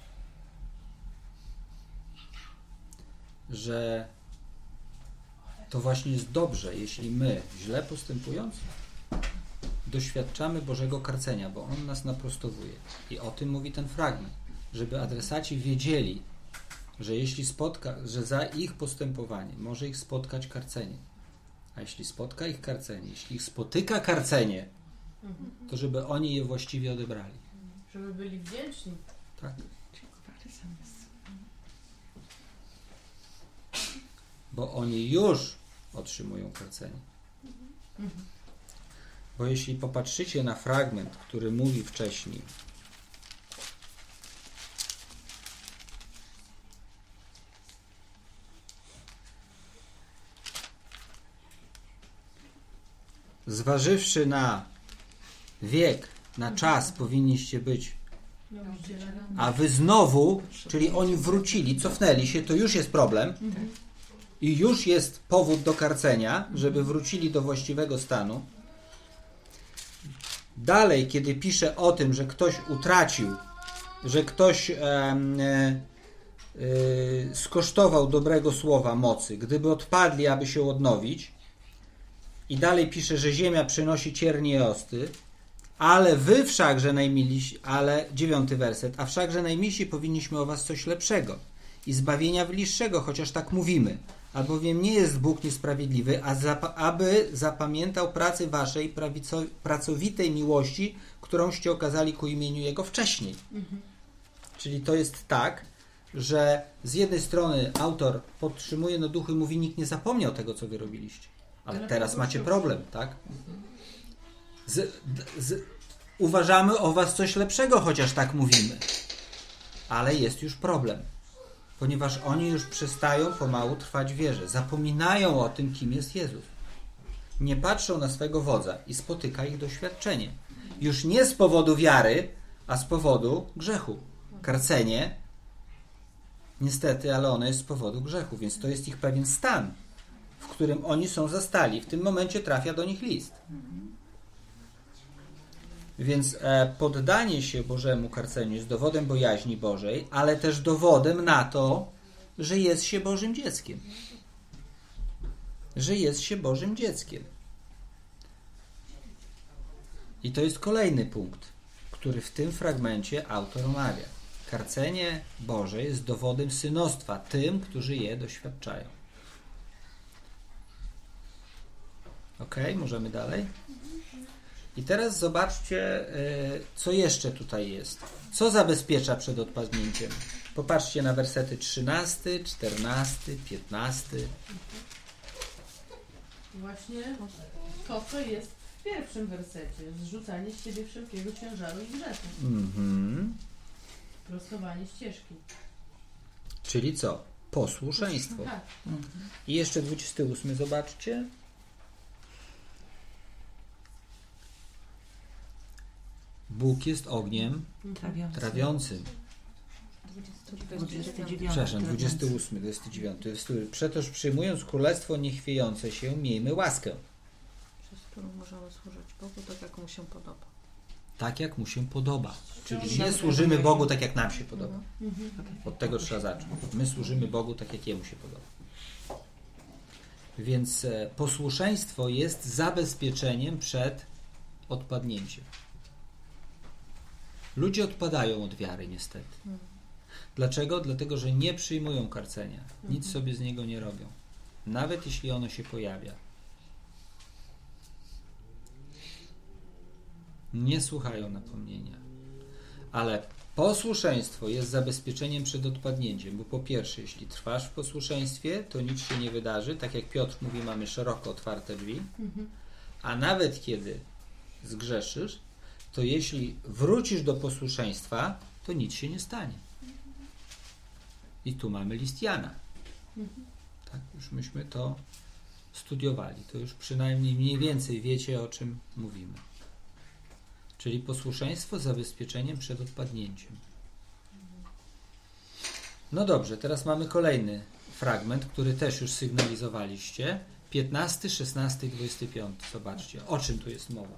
Speaker 1: Że to właśnie jest dobrze, jeśli my, źle postępując, doświadczamy Bożego karcenia, bo On nas naprostowuje. I o tym mówi ten fragment. Żeby adresaci wiedzieli, że jeśli że za ich postępowanie może ich spotkać karcenie. A jeśli spotka ich karcenie, jeśli ich spotyka karcenie, to żeby oni je właściwie odebrali.
Speaker 7: Żeby byli wdzięczni.
Speaker 1: Tak. Bo oni już otrzymują karcenie. Bo jeśli popatrzycie na fragment, który mówi wcześniej, zważywszy na wiek, na czas, powinniście być A wy znowu, czyli oni wrócili, cofnęli się, to już jest problem i już jest powód do karcenia, żeby wrócili do właściwego stanu. Dalej, kiedy pisze o tym, że ktoś utracił, że ktoś skosztował dobrego słowa mocy, gdyby odpadli, aby się odnowić, i dalej pisze, że ziemia przynosi ciernie i osty, ale wy wszakże najmilsi, ale 9 werset, a wszakże najmilsi powinniśmy o was coś lepszego i zbawienia bliższego, chociaż tak mówimy, albowiem nie jest Bóg niesprawiedliwy, aby zapamiętał pracy waszej pracowitej miłości, którąście okazali ku imieniu Jego wcześniej. Czyli to jest tak, że z jednej strony autor podtrzymuje na duchu i mówi, nikt nie zapomniał tego, co wy robiliście. Ale teraz macie problem, tak? Uważamy o was coś lepszego, chociaż tak mówimy. Ale jest już problem. Ponieważ oni już przestają pomału trwać w wierze. Zapominają o tym, kim jest Jezus. Nie patrzą na swego wodza i spotyka ich doświadczenie. Już nie z powodu wiary, a z powodu grzechu. Karcenie, niestety, ale ono jest z powodu grzechu, więc to jest ich pewien stan, w którym oni są zastali. W tym momencie trafia do nich list. Więc poddanie się Bożemu karceniu jest dowodem bojaźni Bożej, ale też dowodem na to, że jest się Bożym dzieckiem. Że jest się Bożym dzieckiem. I to jest kolejny punkt, który w tym fragmencie autor omawia. Karcenie Boże jest dowodem synostwa tym, którzy je doświadczają. Ok, możemy dalej? I teraz zobaczcie, co jeszcze tutaj jest. Co zabezpiecza przed odpadnięciem? Popatrzcie na wersety 13, 14, 15.
Speaker 7: Właśnie to, co jest w pierwszym wersecie. Zrzucanie z siebie wszelkiego ciężaru i grzechu. Prostowanie ścieżki.
Speaker 1: Czyli co? Posłuszeństwo.
Speaker 7: Tak.
Speaker 1: I jeszcze 28 zobaczcie. Bóg jest ogniem trawiącym.
Speaker 8: 29.
Speaker 1: Przepraszam, 28, 29. Przetoż przyjmując królestwo niechwiejące się, miejmy łaskę.
Speaker 2: Przez którą możemy służyć Bogu tak, jak Mu się podoba.
Speaker 1: Tak, jak Mu się podoba. Czyli nie służymy Bogu tak, jak nam się podoba. Od tego trzeba zacząć. My służymy Bogu tak, jak Jemu się podoba. Więc posłuszeństwo jest zabezpieczeniem przed odpadnięciem. Ludzie odpadają od wiary, niestety. Dlaczego? Dlatego, że nie przyjmują karcenia. Nic sobie z niego nie robią. Nawet jeśli ono się pojawia. Nie słuchają napomnienia. Ale posłuszeństwo jest zabezpieczeniem przed odpadnięciem, bo po pierwsze, jeśli trwasz w posłuszeństwie, to nic się nie wydarzy. Tak jak Piotr mówi, mamy szeroko otwarte drzwi. A nawet kiedy zgrzeszysz, to jeśli wrócisz do posłuszeństwa, to nic się nie stanie. I tu mamy list Jana. Tak, już myśmy to studiowali. To już przynajmniej mniej więcej wiecie, o czym mówimy. Czyli posłuszeństwo z zabezpieczeniem przed odpadnięciem. No dobrze, teraz mamy kolejny fragment, który też już sygnalizowaliście. 15, 16 i 25. Zobaczcie, o czym tu jest mowa.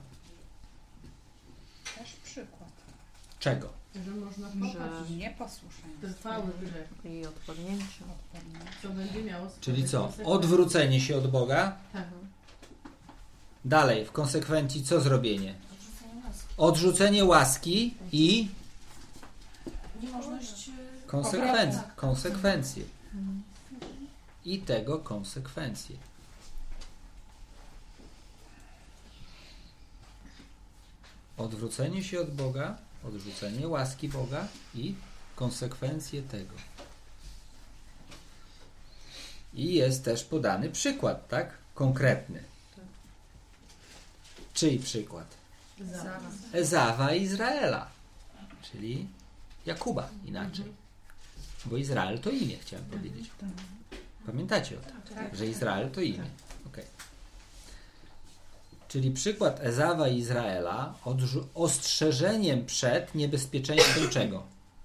Speaker 9: Też przykład.
Speaker 1: Czego?
Speaker 7: Że można popatrzeć.
Speaker 9: Nieposłuszeństwo.
Speaker 7: Trwały grzech.
Speaker 2: I odpadnięcie.
Speaker 7: Co będzie miało swoje
Speaker 1: Czyli co?
Speaker 7: konsekwencje.
Speaker 1: Odwrócenie się od Boga.
Speaker 7: Tak.
Speaker 1: Dalej, w konsekwencji co zrobienie? Odrzucenie łaski i
Speaker 8: Niemożność
Speaker 1: konsekwencje. I tego konsekwencje. Odwrócenie się od Boga, odrzucenie łaski Boga i konsekwencje tego. I jest też podany przykład, tak? Konkretny. Czyj przykład? Ezawa i Izraela, czyli Jakuba inaczej. Bo Izrael to imię, chciałem powiedzieć. Pamiętacie o tym, że Izrael to imię. Okay. Czyli przykład Ezawa i Izraela ostrzeżeniem przed niebezpieczeństwem czego?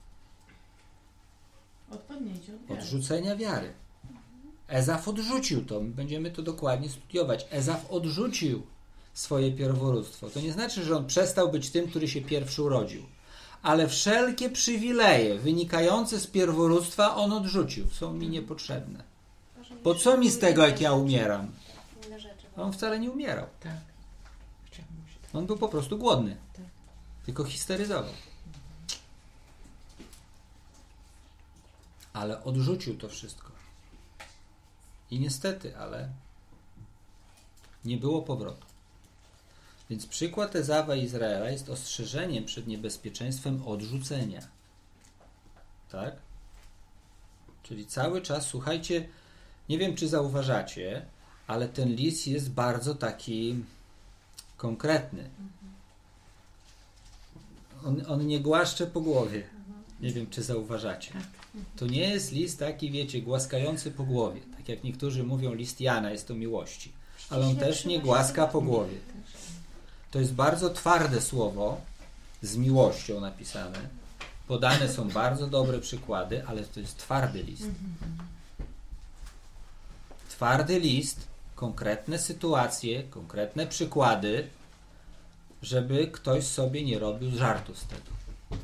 Speaker 7: Odpadnięcie od wiary.
Speaker 1: Odrzucenia wiary. Ezaw odrzucił to. Będziemy to dokładnie studiować. Ezaw odrzucił swoje pierworództwo. To nie znaczy, że on przestał być tym, który się pierwszy urodził. Ale wszelkie przywileje wynikające z pierworództwa on odrzucił. Są mi niepotrzebne. Po co mi z tego, jak ja umieram?
Speaker 6: Inne rzeczy.
Speaker 1: On wcale nie umierał.
Speaker 9: Tak. Chciałabym się tak.
Speaker 1: On był po prostu głodny.
Speaker 9: Tak.
Speaker 1: Tylko histeryzował. Ale odrzucił to wszystko. I niestety, ale nie było powrotu. Więc przykład Ezawa i Izraela jest ostrzeżeniem przed niebezpieczeństwem odrzucenia. Tak? Czyli cały czas, słuchajcie, nie wiem, czy zauważacie, ale ten list jest bardzo taki konkretny. On nie głaszcze po głowie. Nie wiem, czy zauważacie. To nie jest list taki, wiecie, głaskający po głowie. Tak jak niektórzy mówią, list Jana jest to miłości. Ale on też nie głaska po głowie. To jest bardzo twarde słowo, z miłością napisane. Podane są bardzo dobre przykłady, ale to jest twardy list. Twardy list, konkretne sytuacje, konkretne przykłady, żeby ktoś sobie nie robił żartu z tego.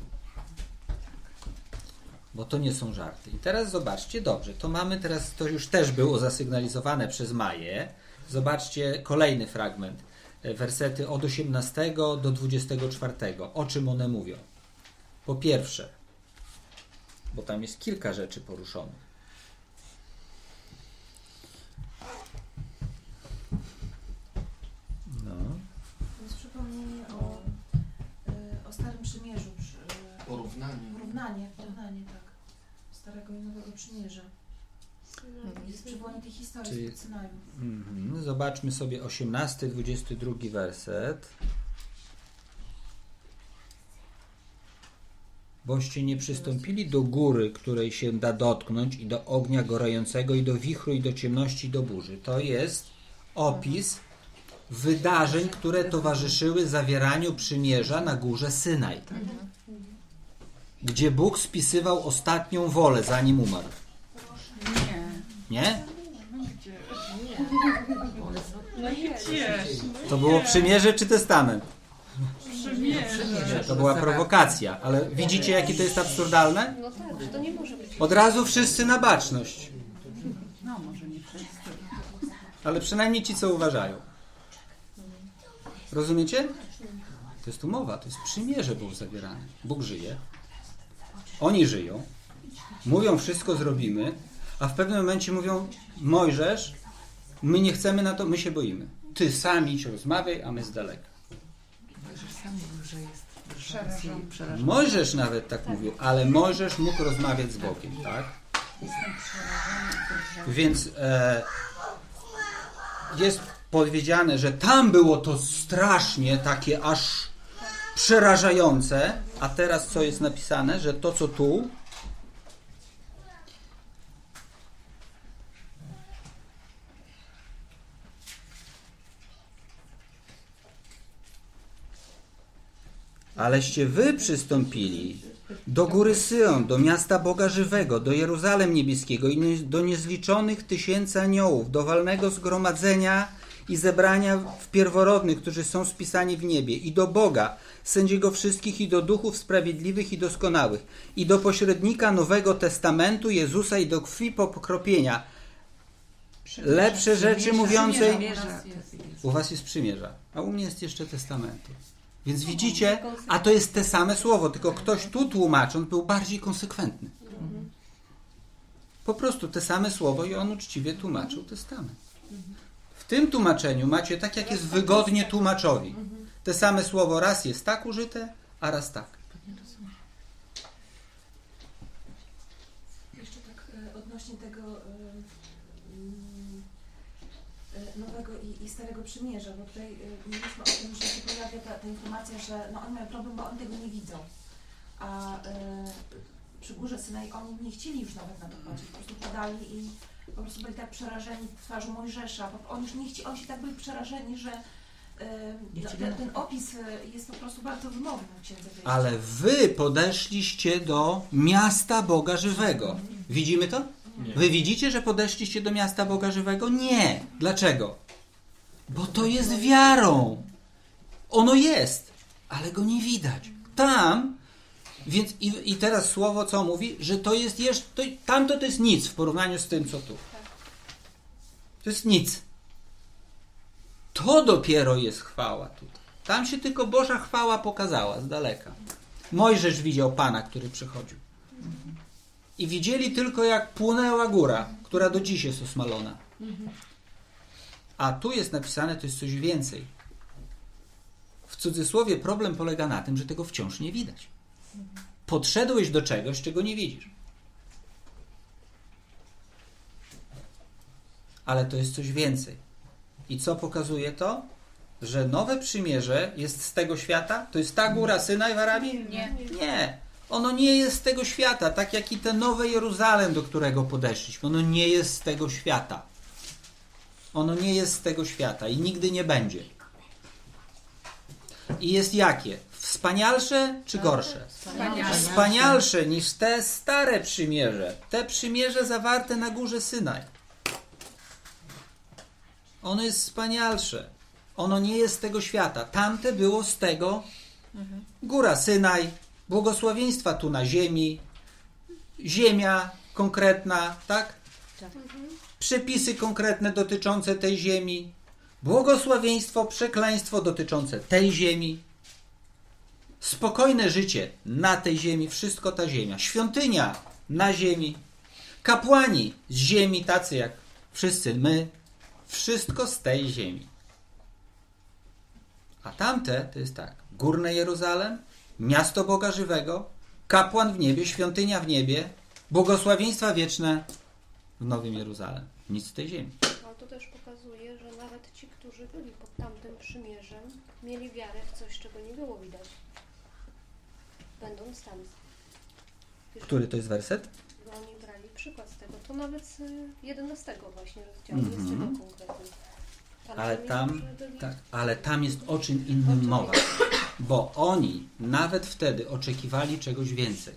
Speaker 1: Bo to nie są żarty. I teraz zobaczcie, dobrze, to mamy teraz, to już też było zasygnalizowane przez Maję. Zobaczcie kolejny fragment. Wersety od 18 do 24. O czym one mówią? Po pierwsze, bo tam jest kilka rzeczy poruszonych. No.
Speaker 8: To jest przypomnienie o Starym Przymierzu. Porównanie, tak. Starego i Nowego Przymierza. Jest przywołanie tej historii
Speaker 1: Czyli-
Speaker 8: z Synaju.
Speaker 1: Zobaczmy sobie 18, 22 werset. Boście nie przystąpili do góry, której się da dotknąć, i do ognia gorącego, i do wichru, i do ciemności, i do burzy. To jest opis wydarzeń, które towarzyszyły zawieraniu przymierza na górze Synaj. Gdzie Bóg spisywał ostatnią wolę, zanim umarł. Nie?
Speaker 4: No i gdzie?
Speaker 1: To było przymierze czy testament?
Speaker 4: Przymierze.
Speaker 1: To była prowokacja, ale widzicie, jakie to jest absurdalne?
Speaker 6: No tak, że to nie może być.
Speaker 1: Od razu wszyscy na baczność.
Speaker 9: No, może nie wszyscy.
Speaker 1: Ale przynajmniej ci, co uważają. Rozumiecie? To jest umowa, to jest przymierze było zawierane. Bóg żyje. Oni żyją. Mówią, wszystko zrobimy, a w pewnym momencie mówią, Mojżesz, my nie chcemy na to, my się boimy. Ty sam idź rozmawiaj, a my z daleka.
Speaker 9: Mojżesz sam mówił, że jest przerażony.
Speaker 1: Mojżesz nawet tak mówił, ale Mojżesz mógł rozmawiać z Bogiem, tak? Więc jest powiedziane, że tam było to strasznie takie aż przerażające, a teraz co jest napisane, że to co tu aleście wy przystąpili do góry Syjon, do miasta Boga żywego, do Jeruzalem niebieskiego i do niezliczonych tysięcy aniołów, do walnego zgromadzenia i zebrania w pierworodnych, którzy są spisani w niebie, i do Boga, sędziego wszystkich, i do duchów sprawiedliwych i doskonałych, i do pośrednika Nowego Testamentu Jezusa, i do krwi pokropienia. Lepsze rzeczy mówiącej... U was jest przymierza, a u mnie jest jeszcze testamentu. Więc widzicie, a to jest te same słowo, tylko ktoś tu tłumacząc był bardziej konsekwentny. Po prostu te same słowo i on uczciwie tłumaczył testament. W tym tłumaczeniu macie tak, jak jest wygodnie tłumaczowi. Te same słowo raz jest tak użyte, a raz tak.
Speaker 8: Jeszcze tak odnośnie tego Nowego i Starego Przymierza, bo tutaj mówiliśmy o tym, że się pojawia ta informacja, że no oni mają problem, bo oni tego nie widzą. A przy górze Synaj oni nie chcieli już nawet na to patrzeć, po prostu podali i po prostu byli tak przerażeni twarzą Mojżesza, bo oni już nie chcieli, oni się tak byli przerażeni, że ten opis jest po prostu bardzo wymowny w Księdze Wyjścia.
Speaker 1: Ale wy podeszliście do miasta Boga żywego. Widzimy to?
Speaker 5: Nie.
Speaker 1: Wy widzicie, że podeszliście do miasta Boga żywego? Nie. Dlaczego? Bo to jest wiarą. Ono jest, ale go nie widać. Tam, więc i teraz słowo co mówi? Że to jest jeszcze, tamto to jest nic w porównaniu z tym, co tu. To jest nic. To dopiero jest chwała tutaj. Tam się tylko Boża chwała pokazała z daleka. Mojżesz widział Pana, który przychodził. I widzieli tylko, jak płonęła góra, która do dziś jest osmalona. A tu jest napisane, to jest coś więcej. W cudzysłowie problem polega na tym, że tego wciąż nie widać. Podszedłeś do czegoś, czego nie widzisz. Ale to jest coś więcej. I co pokazuje to? Że nowe przymierze jest z tego świata? To jest ta góra Synaj w Arabii? Nie. Ono nie jest z tego świata, tak jak i te nowe Jeruzalem, do którego podeszliśmy. Ono nie jest z tego świata. Ono nie jest z tego świata i nigdy nie będzie. I jest jakie? Wspanialsze czy gorsze? Wspanialsze niż te stare przymierze. Te przymierze zawarte na górze Synaj. Ono jest wspanialsze. Ono nie jest z tego świata. Tamte było z tego góra Synaj, błogosławieństwa tu na ziemi, ziemia konkretna, tak? Przepisy konkretne dotyczące tej ziemi, błogosławieństwo, przekleństwo dotyczące tej ziemi, spokojne życie na tej ziemi, wszystko ta ziemia, świątynia na ziemi, kapłani z ziemi, tacy jak wszyscy my, wszystko z tej ziemi. A tamte to jest tak, górne Jeruzalem, miasto Boga żywego, kapłan w niebie, świątynia w niebie, błogosławieństwa wieczne w Nowym Jeruzalem. Nic z tej ziemi.
Speaker 6: Ale to też pokazuje, że nawet ci, którzy byli pod tamtym przymierzem, mieli wiarę w coś, czego nie było widać. Będąc tam.
Speaker 1: Który to jest werset?
Speaker 6: Bo oni brali przykład z tego. To nawet z 11 właśnie rozdziału jest tego konkretnie.
Speaker 1: Ale tam jest o czym innym mowa. Bo oni nawet wtedy oczekiwali czegoś więcej.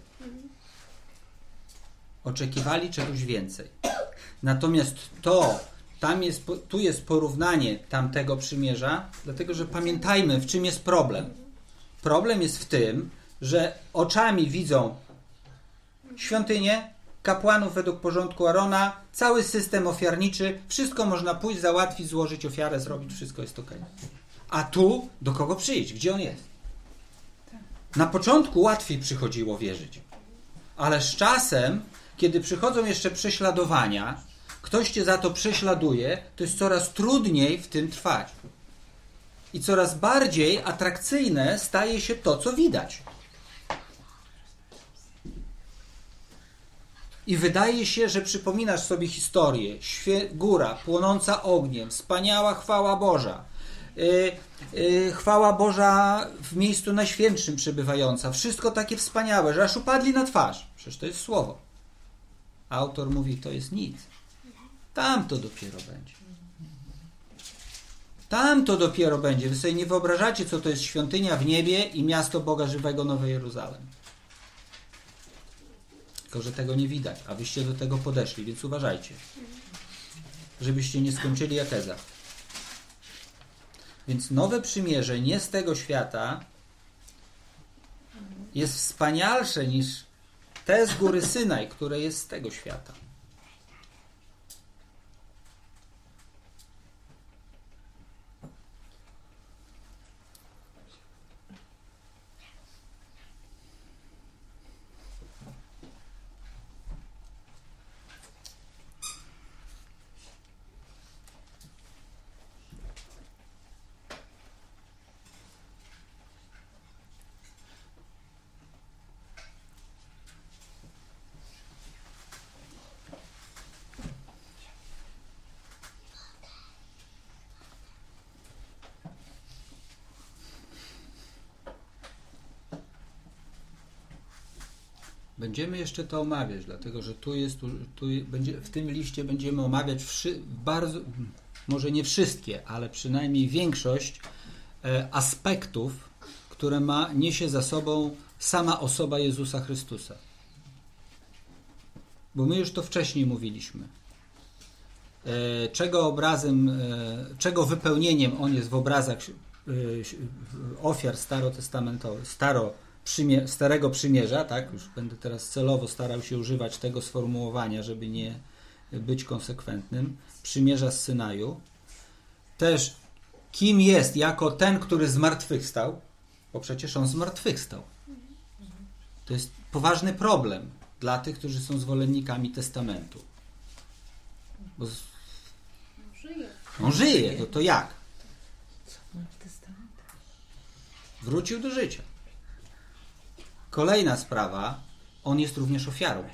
Speaker 1: Oczekiwali czegoś więcej. Natomiast tu jest porównanie tamtego przymierza, dlatego że pamiętajmy, w czym jest problem. Problem jest w tym, że oczami widzą świątynię, kapłanów według porządku Arona, cały system ofiarniczy, wszystko można pójść, załatwić, złożyć ofiarę, zrobić, wszystko jest okej. A tu do kogo przyjść? Gdzie on jest? Na początku łatwiej przychodziło wierzyć. Ale z czasem, kiedy przychodzą jeszcze prześladowania, ktoś cię za to prześladuje, to jest coraz trudniej w tym trwać. I coraz bardziej atrakcyjne staje się to, co widać. I wydaje się, że przypominasz sobie historię. Góra płonąca ogniem, wspaniała chwała Boża. Chwała Boża w miejscu najświętszym przebywająca. Wszystko takie wspaniałe, że aż upadli na twarz. Przecież to jest słowo. Autor mówi, to jest nic. Tam to dopiero będzie. Tam to dopiero będzie. Wy sobie nie wyobrażacie, co to jest świątynia w niebie i miasto Boga żywego Nowe Jeruzalem. Tylko że tego nie widać, a wyście do tego podeszli, więc uważajcie, żebyście nie skończyli jak Ezaf. Więc nowe przymierze nie z tego świata jest wspanialsze niż te z góry Synaj, które jest z tego świata. Będziemy jeszcze to omawiać, dlatego że w tym liście będziemy omawiać bardzo, może nie wszystkie, ale przynajmniej większość aspektów, które niesie za sobą sama osoba Jezusa Chrystusa. Bo my już to wcześniej mówiliśmy. Czego wypełnieniem on jest w obrazach ofiar starotestamentowych, Starego Przymierza, tak? Już będę teraz celowo starał się używać tego sformułowania, żeby nie być konsekwentnym. Przymierza z Synaju. Też kim jest jako ten, który zmartwychwstał, bo przecież on zmartwychwstał. To jest poważny problem dla tych, którzy są zwolennikami Testamentu. Bo on żyje, to jak? Wrócił do życia. Kolejna sprawa, on jest również ofiarą.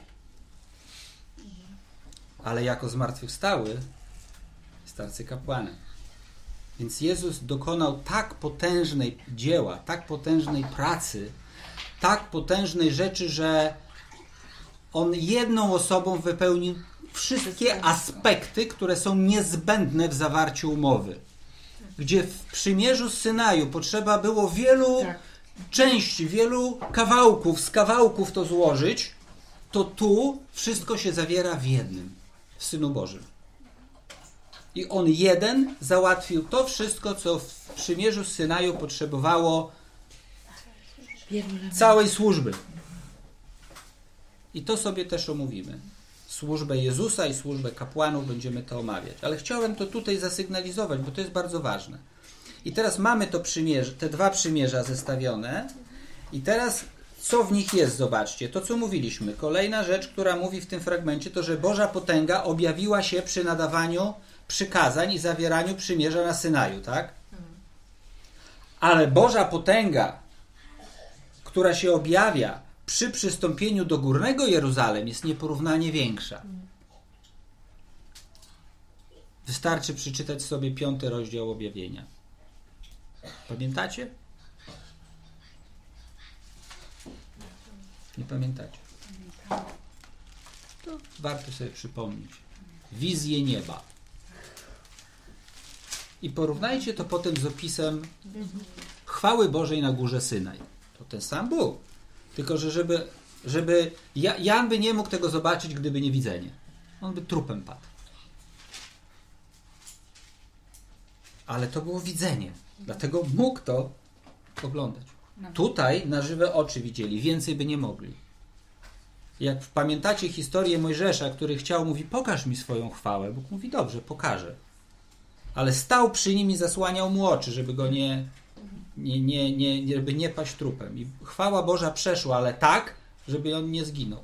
Speaker 1: Ale jako zmartwychwstały jest arcykapłanem. Więc Jezus dokonał tak potężnej dzieła, tak potężnej pracy, tak potężnej rzeczy, że on jedną osobą wypełnił wszystkie aspekty, które są niezbędne w zawarciu umowy. Gdzie w przymierzu z Synaju potrzeba było wielu części, wielu kawałków, z kawałków to złożyć, to tu wszystko się zawiera w jednym, w Synu Bożym. I on jeden załatwił to wszystko, co w przymierzu z Synaju potrzebowało całej służby. I to sobie też omówimy. Służbę Jezusa i służbę kapłanów będziemy to omawiać. Ale chciałem to tutaj zasygnalizować, bo to jest bardzo ważne. I teraz mamy to przymierze, te dwa przymierza zestawione. I teraz co w nich jest? Zobaczcie. To, co mówiliśmy. Kolejna rzecz, która mówi w tym fragmencie, to, że Boża potęga objawiła się przy nadawaniu przykazań i zawieraniu przymierza na Synaju, tak? Ale Boża potęga, która się objawia przy przystąpieniu do Górnego Jeruzalem, jest nieporównanie większa. Wystarczy przeczytać sobie 5 rozdział Objawienia. Pamiętacie? Nie pamiętacie? To warto sobie przypomnieć. Wizję nieba. I porównajcie to potem z opisem chwały Bożej na górze Synaj. To ten sam Bóg. Tylko, że żeby Jan by nie mógł tego zobaczyć, gdyby nie widzenie. On by trupem padł. Ale to było widzenie. Dlatego mógł to oglądać. Tutaj na żywe oczy widzieli. Więcej by nie mogli. Jak pamiętacie historię Mojżesza, który chciał, mówi, pokaż mi swoją chwałę. Bóg mówi, dobrze, pokażę. Ale stał przy nim i zasłaniał mu oczy, żeby go żeby nie paść trupem. I chwała Boża przeszła, ale tak, żeby on nie zginął.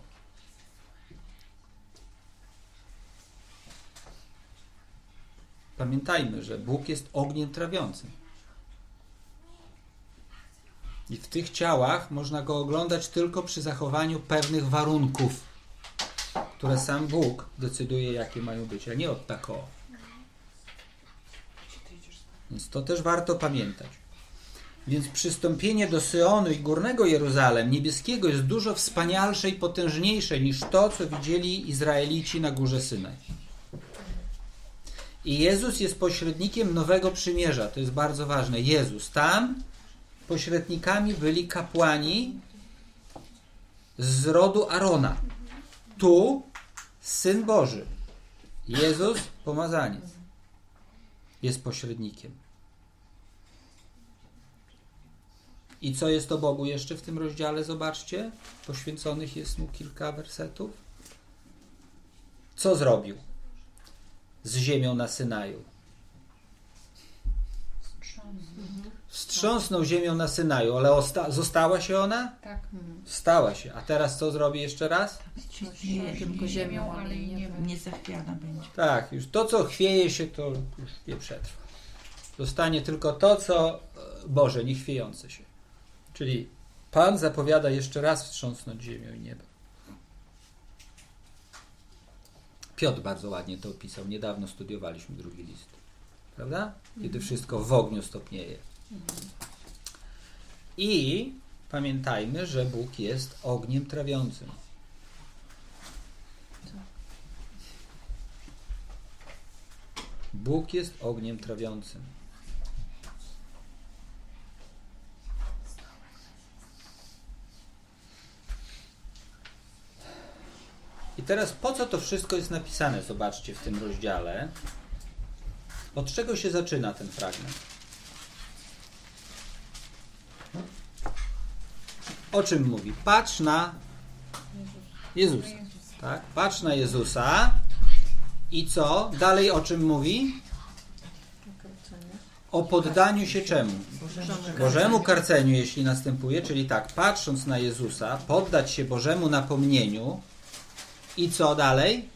Speaker 1: Pamiętajmy, że Bóg jest ogniem trawiącym. I w tych ciałach można go oglądać tylko przy zachowaniu pewnych warunków, które sam Bóg decyduje, jakie mają być, a nie od tak o. Więc to też warto pamiętać. Więc przystąpienie do Syonu i Górnego Jeruzalem niebieskiego jest dużo wspanialsze i potężniejsze niż to, co widzieli Izraelici na górze Synaj. I Jezus jest pośrednikiem nowego przymierza. To jest bardzo ważne. Jezus. Tam pośrednikami byli kapłani z rodu Arona. Tu Syn Boży. Jezus, pomazaniec, jest pośrednikiem. I co jest o Bogu jeszcze w tym rozdziale? Zobaczcie. Poświęconych jest mu kilka wersetów. Co zrobił z ziemią na Synaju? Wstrząsnął ziemią na Synaju, ale została się ona?
Speaker 10: Tak.
Speaker 1: Stała się. A teraz co zrobi jeszcze raz?
Speaker 10: Nie tylko ziemią, ale nie zachwiana będzie.
Speaker 1: Tak, już to, co chwieje się, to już nie przetrwa. Zostanie tylko to, co Boże, nie chwiejące się. Czyli Pan zapowiada jeszcze raz wstrząsnąć ziemią i niebem. Piotr bardzo ładnie to opisał. Niedawno studiowaliśmy drugi list. Prawda? Kiedy wszystko w ogniu stopnieje. I pamiętajmy, że Bóg jest ogniem trawiącym. Bóg jest ogniem trawiącym. teraz po co to wszystko jest napisane? Zobaczcie w tym rozdziale. Od czego się zaczyna ten fragment? O czym mówi? Patrz na Jezusa. Tak? Patrz na Jezusa. I co? Dalej o czym mówi? O poddaniu się czemu? Bożemu karceniu, jeśli następuje, czyli tak, patrząc na Jezusa, poddać się Bożemu napomnieniu i co dalej?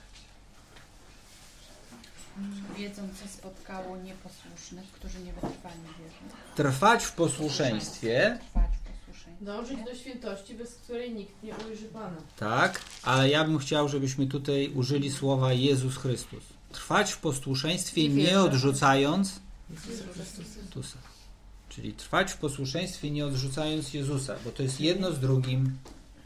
Speaker 10: Wiedzą, co spotkało nieposłusznych, którzy nie wytrwali w wierze.
Speaker 1: Trwać w posłuszeństwie.
Speaker 7: Dążyć do świętości, bez której nikt nie ujrzy Pana.
Speaker 1: Tak, ale ja bym chciał, żebyśmy tutaj użyli słowa Jezus Chrystus. Trwać w posłuszeństwie, nie odrzucając Jezusa. Czyli trwać w posłuszeństwie, nie odrzucając Jezusa, bo to jest jedno z drugim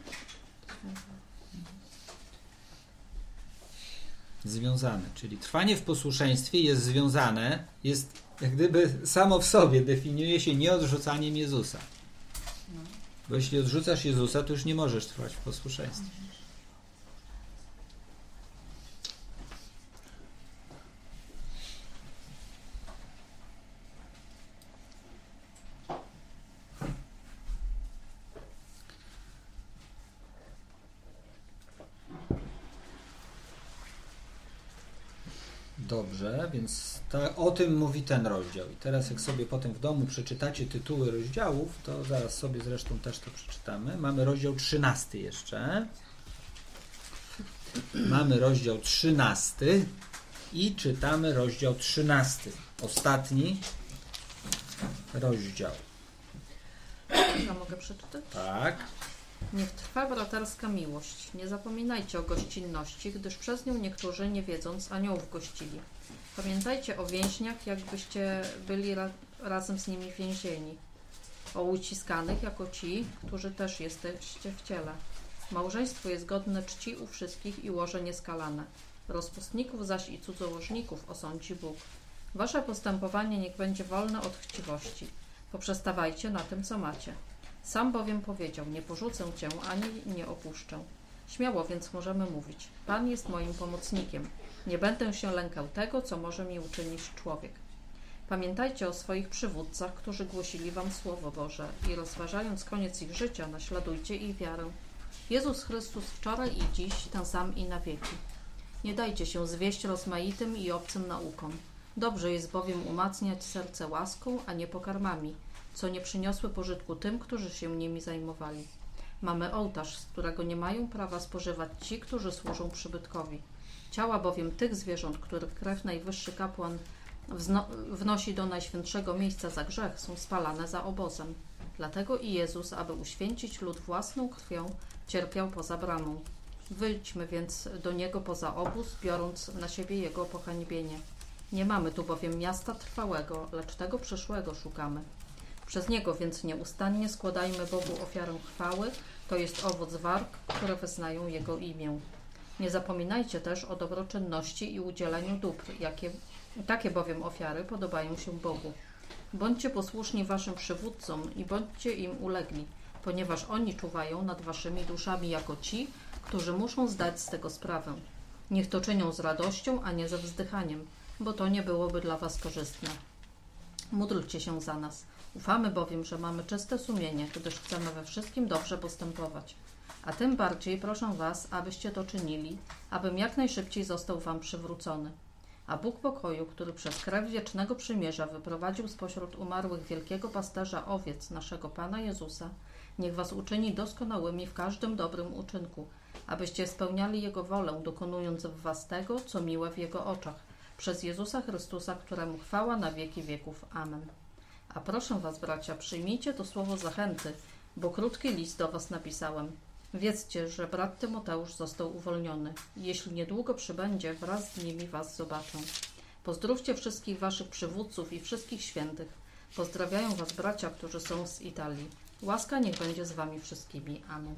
Speaker 1: związane. Czyli trwanie w posłuszeństwie jest związane, jest jak gdyby samo w sobie definiuje się nieodrzucaniem Jezusa. Bo jeśli odrzucasz Jezusa, to już nie możesz trwać w posłuszeństwie. Dobrze, więc o tym mówi ten rozdział. I teraz jak sobie potem w domu przeczytacie tytuły rozdziałów, to zaraz sobie zresztą też to przeczytamy. Mamy rozdział 13 jeszcze. Mamy rozdział 13 i czytamy rozdział 13. Ostatni rozdział.
Speaker 2: Ja mogę przeczytać?
Speaker 1: Tak.
Speaker 2: Niech trwa braterska miłość. Nie zapominajcie o gościnności, gdyż przez nią niektórzy, nie wiedząc, aniołów gościli. Pamiętajcie o więźniach, jakbyście byli razem z nimi więzieni. O uciskanych, jako ci, którzy też jesteście w ciele. Małżeństwo jest godne czci u wszystkich i łoże nieskalane. Rozpustników zaś i cudzołożników osądzi Bóg. Wasze postępowanie niech będzie wolne od chciwości. Poprzestawajcie na tym, co macie. Sam bowiem powiedział, nie porzucę Cię, ani nie opuszczę. Śmiało więc możemy mówić, Pan jest moim pomocnikiem. Nie będę się lękał tego, co może mi uczynić człowiek. Pamiętajcie o swoich przywódcach, którzy głosili wam Słowo Boże i rozważając koniec ich życia, naśladujcie ich wiarę. Jezus Chrystus wczoraj i dziś, ten sam i na wieki. Nie dajcie się zwieść rozmaitym i obcym naukom. Dobrze jest bowiem umacniać serce łaską, a nie pokarmami, co nie przyniosły pożytku tym, którzy się nimi zajmowali. Mamy ołtarz, z którego nie mają prawa spożywać ci, którzy służą przybytkowi. Ciała bowiem tych zwierząt, których krew najwyższy kapłan wnosi do najświętszego miejsca za grzech, są spalane za obozem. Dlatego i Jezus, aby uświęcić lud własną krwią, cierpiał poza bramą. Wyjdźmy więc do Niego poza obóz, biorąc na siebie Jego pohańbienie. Nie mamy tu bowiem miasta trwałego, lecz tego przyszłego szukamy. Przez Niego więc nieustannie składajmy Bogu ofiarę chwały, to jest owoc warg, które wyznają Jego imię. Nie zapominajcie też o dobroczynności i udzieleniu dóbr, takie bowiem ofiary podobają się Bogu. Bądźcie posłuszni waszym przywódcom i bądźcie im ulegli, ponieważ oni czuwają nad waszymi duszami jako ci, którzy muszą zdać z tego sprawę. Niech to czynią z radością, a nie ze wzdychaniem, bo to nie byłoby dla was korzystne. Módlcie się za nas. Ufamy bowiem, że mamy czyste sumienie, gdyż chcemy we wszystkim dobrze postępować. A tym bardziej proszę was, abyście to czynili, abym jak najszybciej został wam przywrócony. A Bóg pokoju, który przez krew wiecznego przymierza wyprowadził spośród umarłych wielkiego pasterza owiec naszego Pana Jezusa, niech was uczyni doskonałymi w każdym dobrym uczynku, abyście spełniali Jego wolę, dokonując w was tego, co miłe w Jego oczach, przez Jezusa Chrystusa, któremu chwała na wieki wieków. Amen. A proszę was, bracia, przyjmijcie to słowo zachęty, bo krótki list do was napisałem. Wiedzcie, że brat Tymoteusz został uwolniony. Jeśli niedługo przybędzie, wraz z nimi was zobaczę. Pozdrówcie wszystkich waszych przywódców i wszystkich świętych. Pozdrawiają was bracia, którzy są z Italii. Łaska niech będzie z wami wszystkimi. Amen.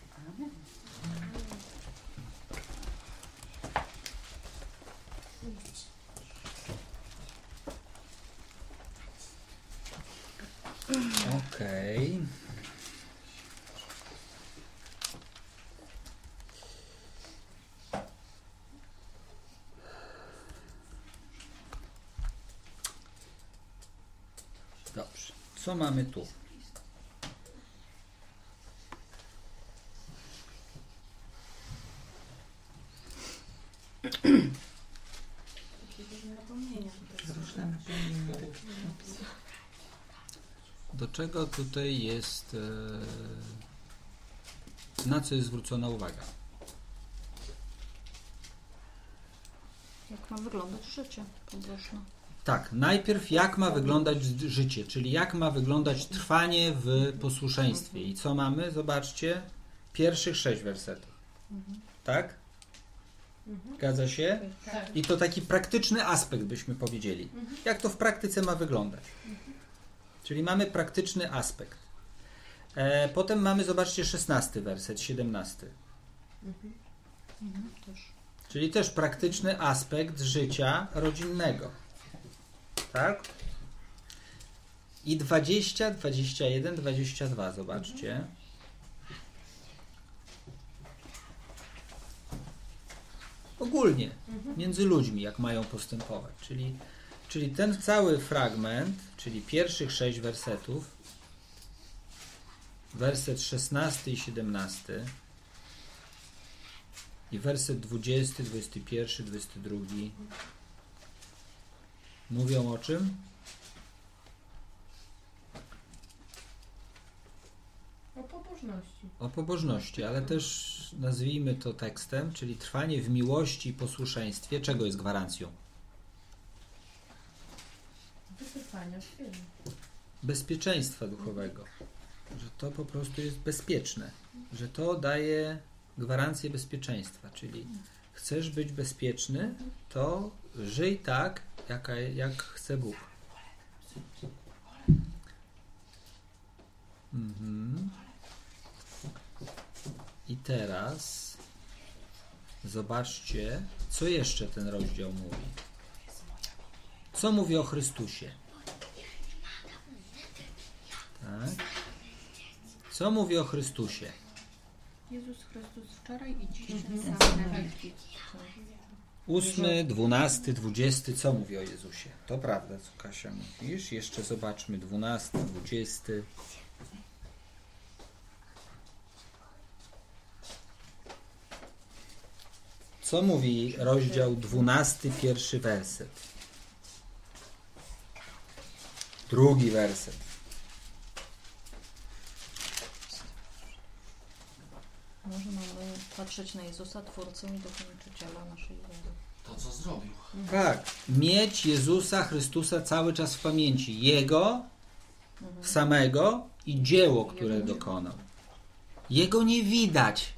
Speaker 1: Okej. Dobrze. Co mamy tu?
Speaker 9: Różne napomnienia.
Speaker 1: Do czego tutaj jest, na co jest zwrócona uwaga?
Speaker 2: Jak ma wyglądać życie pobożne.
Speaker 1: Tak, najpierw jak ma wyglądać życie, czyli jak ma wyglądać trwanie w posłuszeństwie. I co mamy? Zobaczcie, pierwszych 6 wersetów. Tak? Zgadza się?
Speaker 7: Tak.
Speaker 1: I to taki praktyczny aspekt, byśmy powiedzieli. Jak to w praktyce ma wyglądać? Czyli mamy praktyczny aspekt. Potem mamy, zobaczcie, 16 werset, 17.
Speaker 2: Też.
Speaker 1: Czyli też praktyczny aspekt życia rodzinnego. Tak? I 20, 21, 22, zobaczcie. Ogólnie, między ludźmi, jak mają postępować. Czyli ten cały fragment, czyli pierwszych 6 wersetów, werset 16 i 17 i werset 20, 21, 22 mówią o czym?
Speaker 7: O pobożności.
Speaker 1: O pobożności, ale też nazwijmy to tekstem, czyli trwanie w miłości i posłuszeństwie. Czego jest gwarancją?
Speaker 7: Wytrwania w wiele.
Speaker 1: Bezpieczeństwa duchowego. Że to po prostu jest bezpieczne. Że to daje gwarancję bezpieczeństwa. Czyli chcesz być bezpieczny, to żyj tak, jak chce Bóg. I teraz zobaczcie, co jeszcze ten rozdział mówi. Co mówi o Chrystusie? Tak. Co mówi o Chrystusie?
Speaker 10: Jezus Chrystus wczoraj i dziś ten sam na wieki.
Speaker 1: 8, 12, 20. Co mówi o Jezusie? To prawda, co Kasia mówisz. Jeszcze zobaczmy 12, 20. Co mówi rozdział 12, pierwszy werset? Drugi werset.
Speaker 2: Może mamy patrzeć na Jezusa, Twórcę i dokończyciela naszej wiary.
Speaker 3: To, co zrobił.
Speaker 1: Tak. Mieć Jezusa Chrystusa cały czas w pamięci. Jego samego i dzieło, które dokonał. Jego nie widać,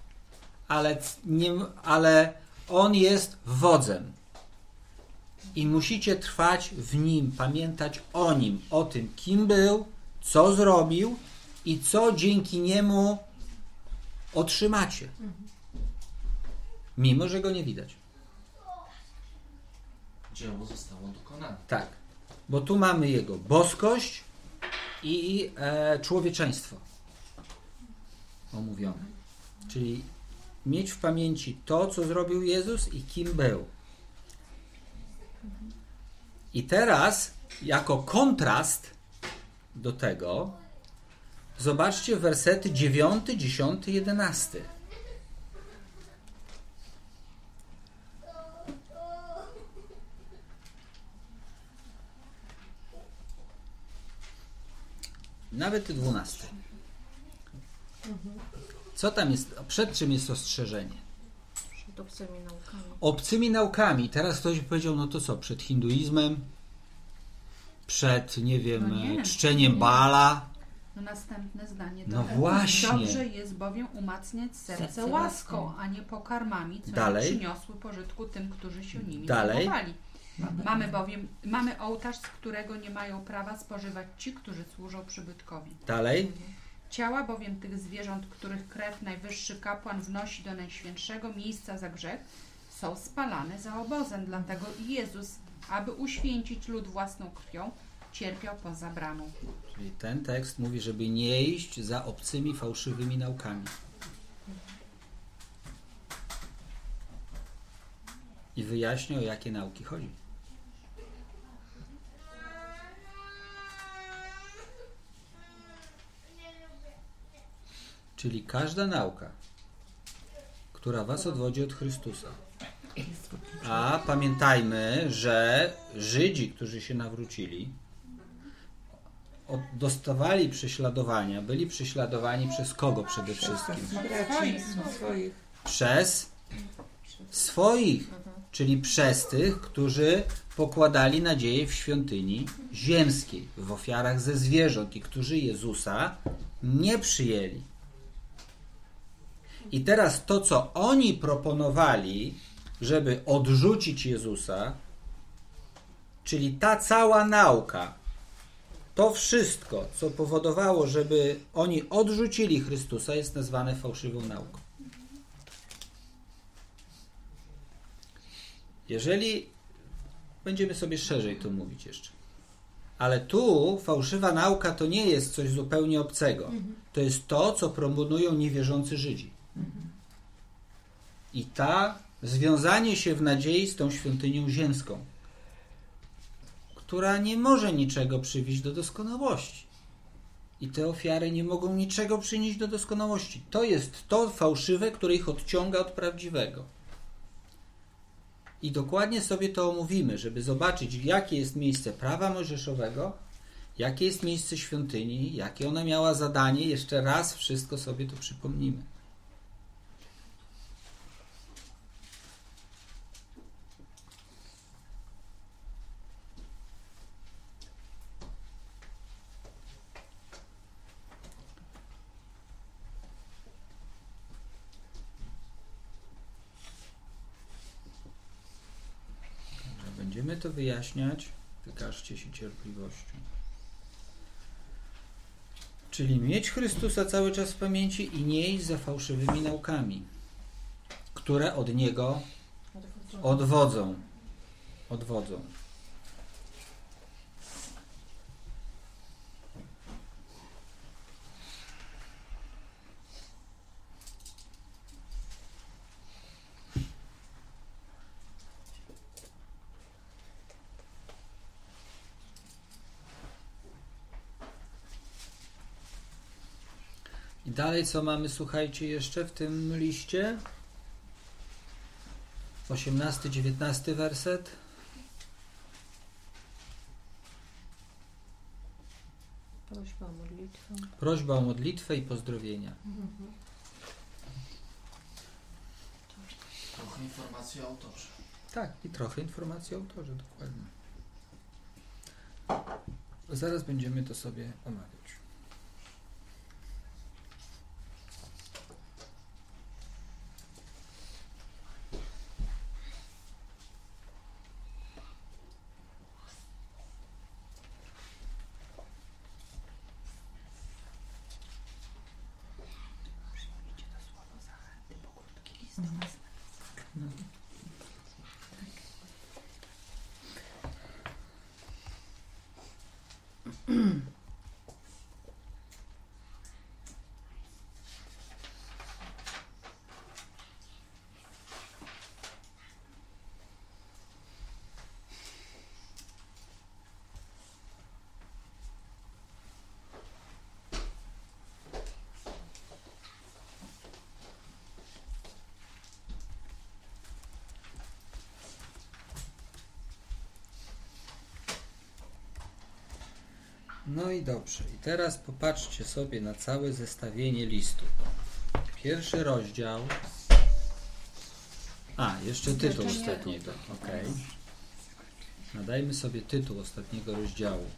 Speaker 1: ale On jest wodzem. I musicie trwać w Nim, pamiętać o Nim, o tym, kim był, co zrobił i co dzięki Niemu otrzymacie. Mimo, że Go nie widać.
Speaker 3: Dzieło zostało dokonane.
Speaker 1: Tak, bo tu mamy Jego boskość i człowieczeństwo omówione. Czyli mieć w pamięci to, co zrobił Jezus i kim był. I teraz, jako kontrast do tego, zobaczcie wersety 9, 10, 11. Nawet 12. Co tam jest? Przed czym jest ostrzeżenie?
Speaker 2: Przed obcymi naukami.
Speaker 1: Obcymi naukami. Teraz ktoś powiedział, no to co? Przed hinduizmem? Przed, nie wiem, czczeniem Baala?
Speaker 10: No następne zdanie.
Speaker 1: No właśnie.
Speaker 10: Dobrze jest bowiem umacniać serce łaską, a nie pokarmami, co
Speaker 1: Dalej.
Speaker 10: nie przyniosły pożytku tym, którzy się nimi
Speaker 1: Dalej.
Speaker 10: zajmowali. Mamy ołtarz, z którego nie mają prawa spożywać ci, którzy służą przybytkowi.
Speaker 1: Dalej.
Speaker 10: Ciała bowiem tych zwierząt, których krew najwyższy kapłan wnosi do najświętszego miejsca za grzech, są spalane za obozem. Dlatego i Jezus, aby uświęcić lud własną krwią, cierpiał poza bramą.
Speaker 1: Czyli ten tekst mówi, żeby nie iść za obcymi, fałszywymi naukami. I wyjaśnia, o jakie nauki chodzi. Czyli każda nauka, która was odwodzi od Chrystusa. A pamiętajmy, że Żydzi, którzy się nawrócili, dostawali prześladowania, byli prześladowani przez kogo przede wszystkim?
Speaker 9: Swoich.
Speaker 1: Przez swoich, czyli przez tych, którzy pokładali nadzieję w świątyni ziemskiej, w ofiarach ze zwierząt i którzy Jezusa nie przyjęli. I teraz to, co oni proponowali, żeby odrzucić Jezusa, czyli ta cała nauka, to wszystko, co powodowało, żeby oni odrzucili Chrystusa, jest nazwane fałszywą nauką. Jeżeli będziemy sobie szerzej to mówić jeszcze. Ale tu fałszywa nauka to nie jest coś zupełnie obcego. To jest to, co proponują niewierzący Żydzi. I związanie się w nadziei z tą świątynią ziemską, która nie może niczego przywieść do doskonałości. I te ofiary nie mogą niczego przynieść do doskonałości. To jest to fałszywe, które ich odciąga od prawdziwego. I dokładnie sobie to omówimy, żeby zobaczyć, jakie jest miejsce prawa mojżeszowego, jakie jest miejsce świątyni, jakie ona miała zadanie. Jeszcze raz wszystko sobie to przypomnimy. Będziemy to wyjaśniać. Wykażcie się cierpliwością. Czyli mieć Chrystusa cały czas w pamięci i nie iść za fałszywymi naukami, które od Niego odwodzą. I dalej co mamy, słuchajcie, jeszcze w tym liście? 18-19 werset.
Speaker 2: Prośba o modlitwę.
Speaker 1: Prośba o modlitwę i pozdrowienia.
Speaker 3: Trochę informacji o autorze.
Speaker 1: Tak, i trochę informacji o autorze, dokładnie. Zaraz będziemy to sobie omawiać. No i dobrze. I teraz popatrzcie sobie na całe zestawienie listu. Pierwszy rozdział. Jeszcze tytuł ostatniego. Okay. Nadajmy sobie tytuł ostatniego rozdziału.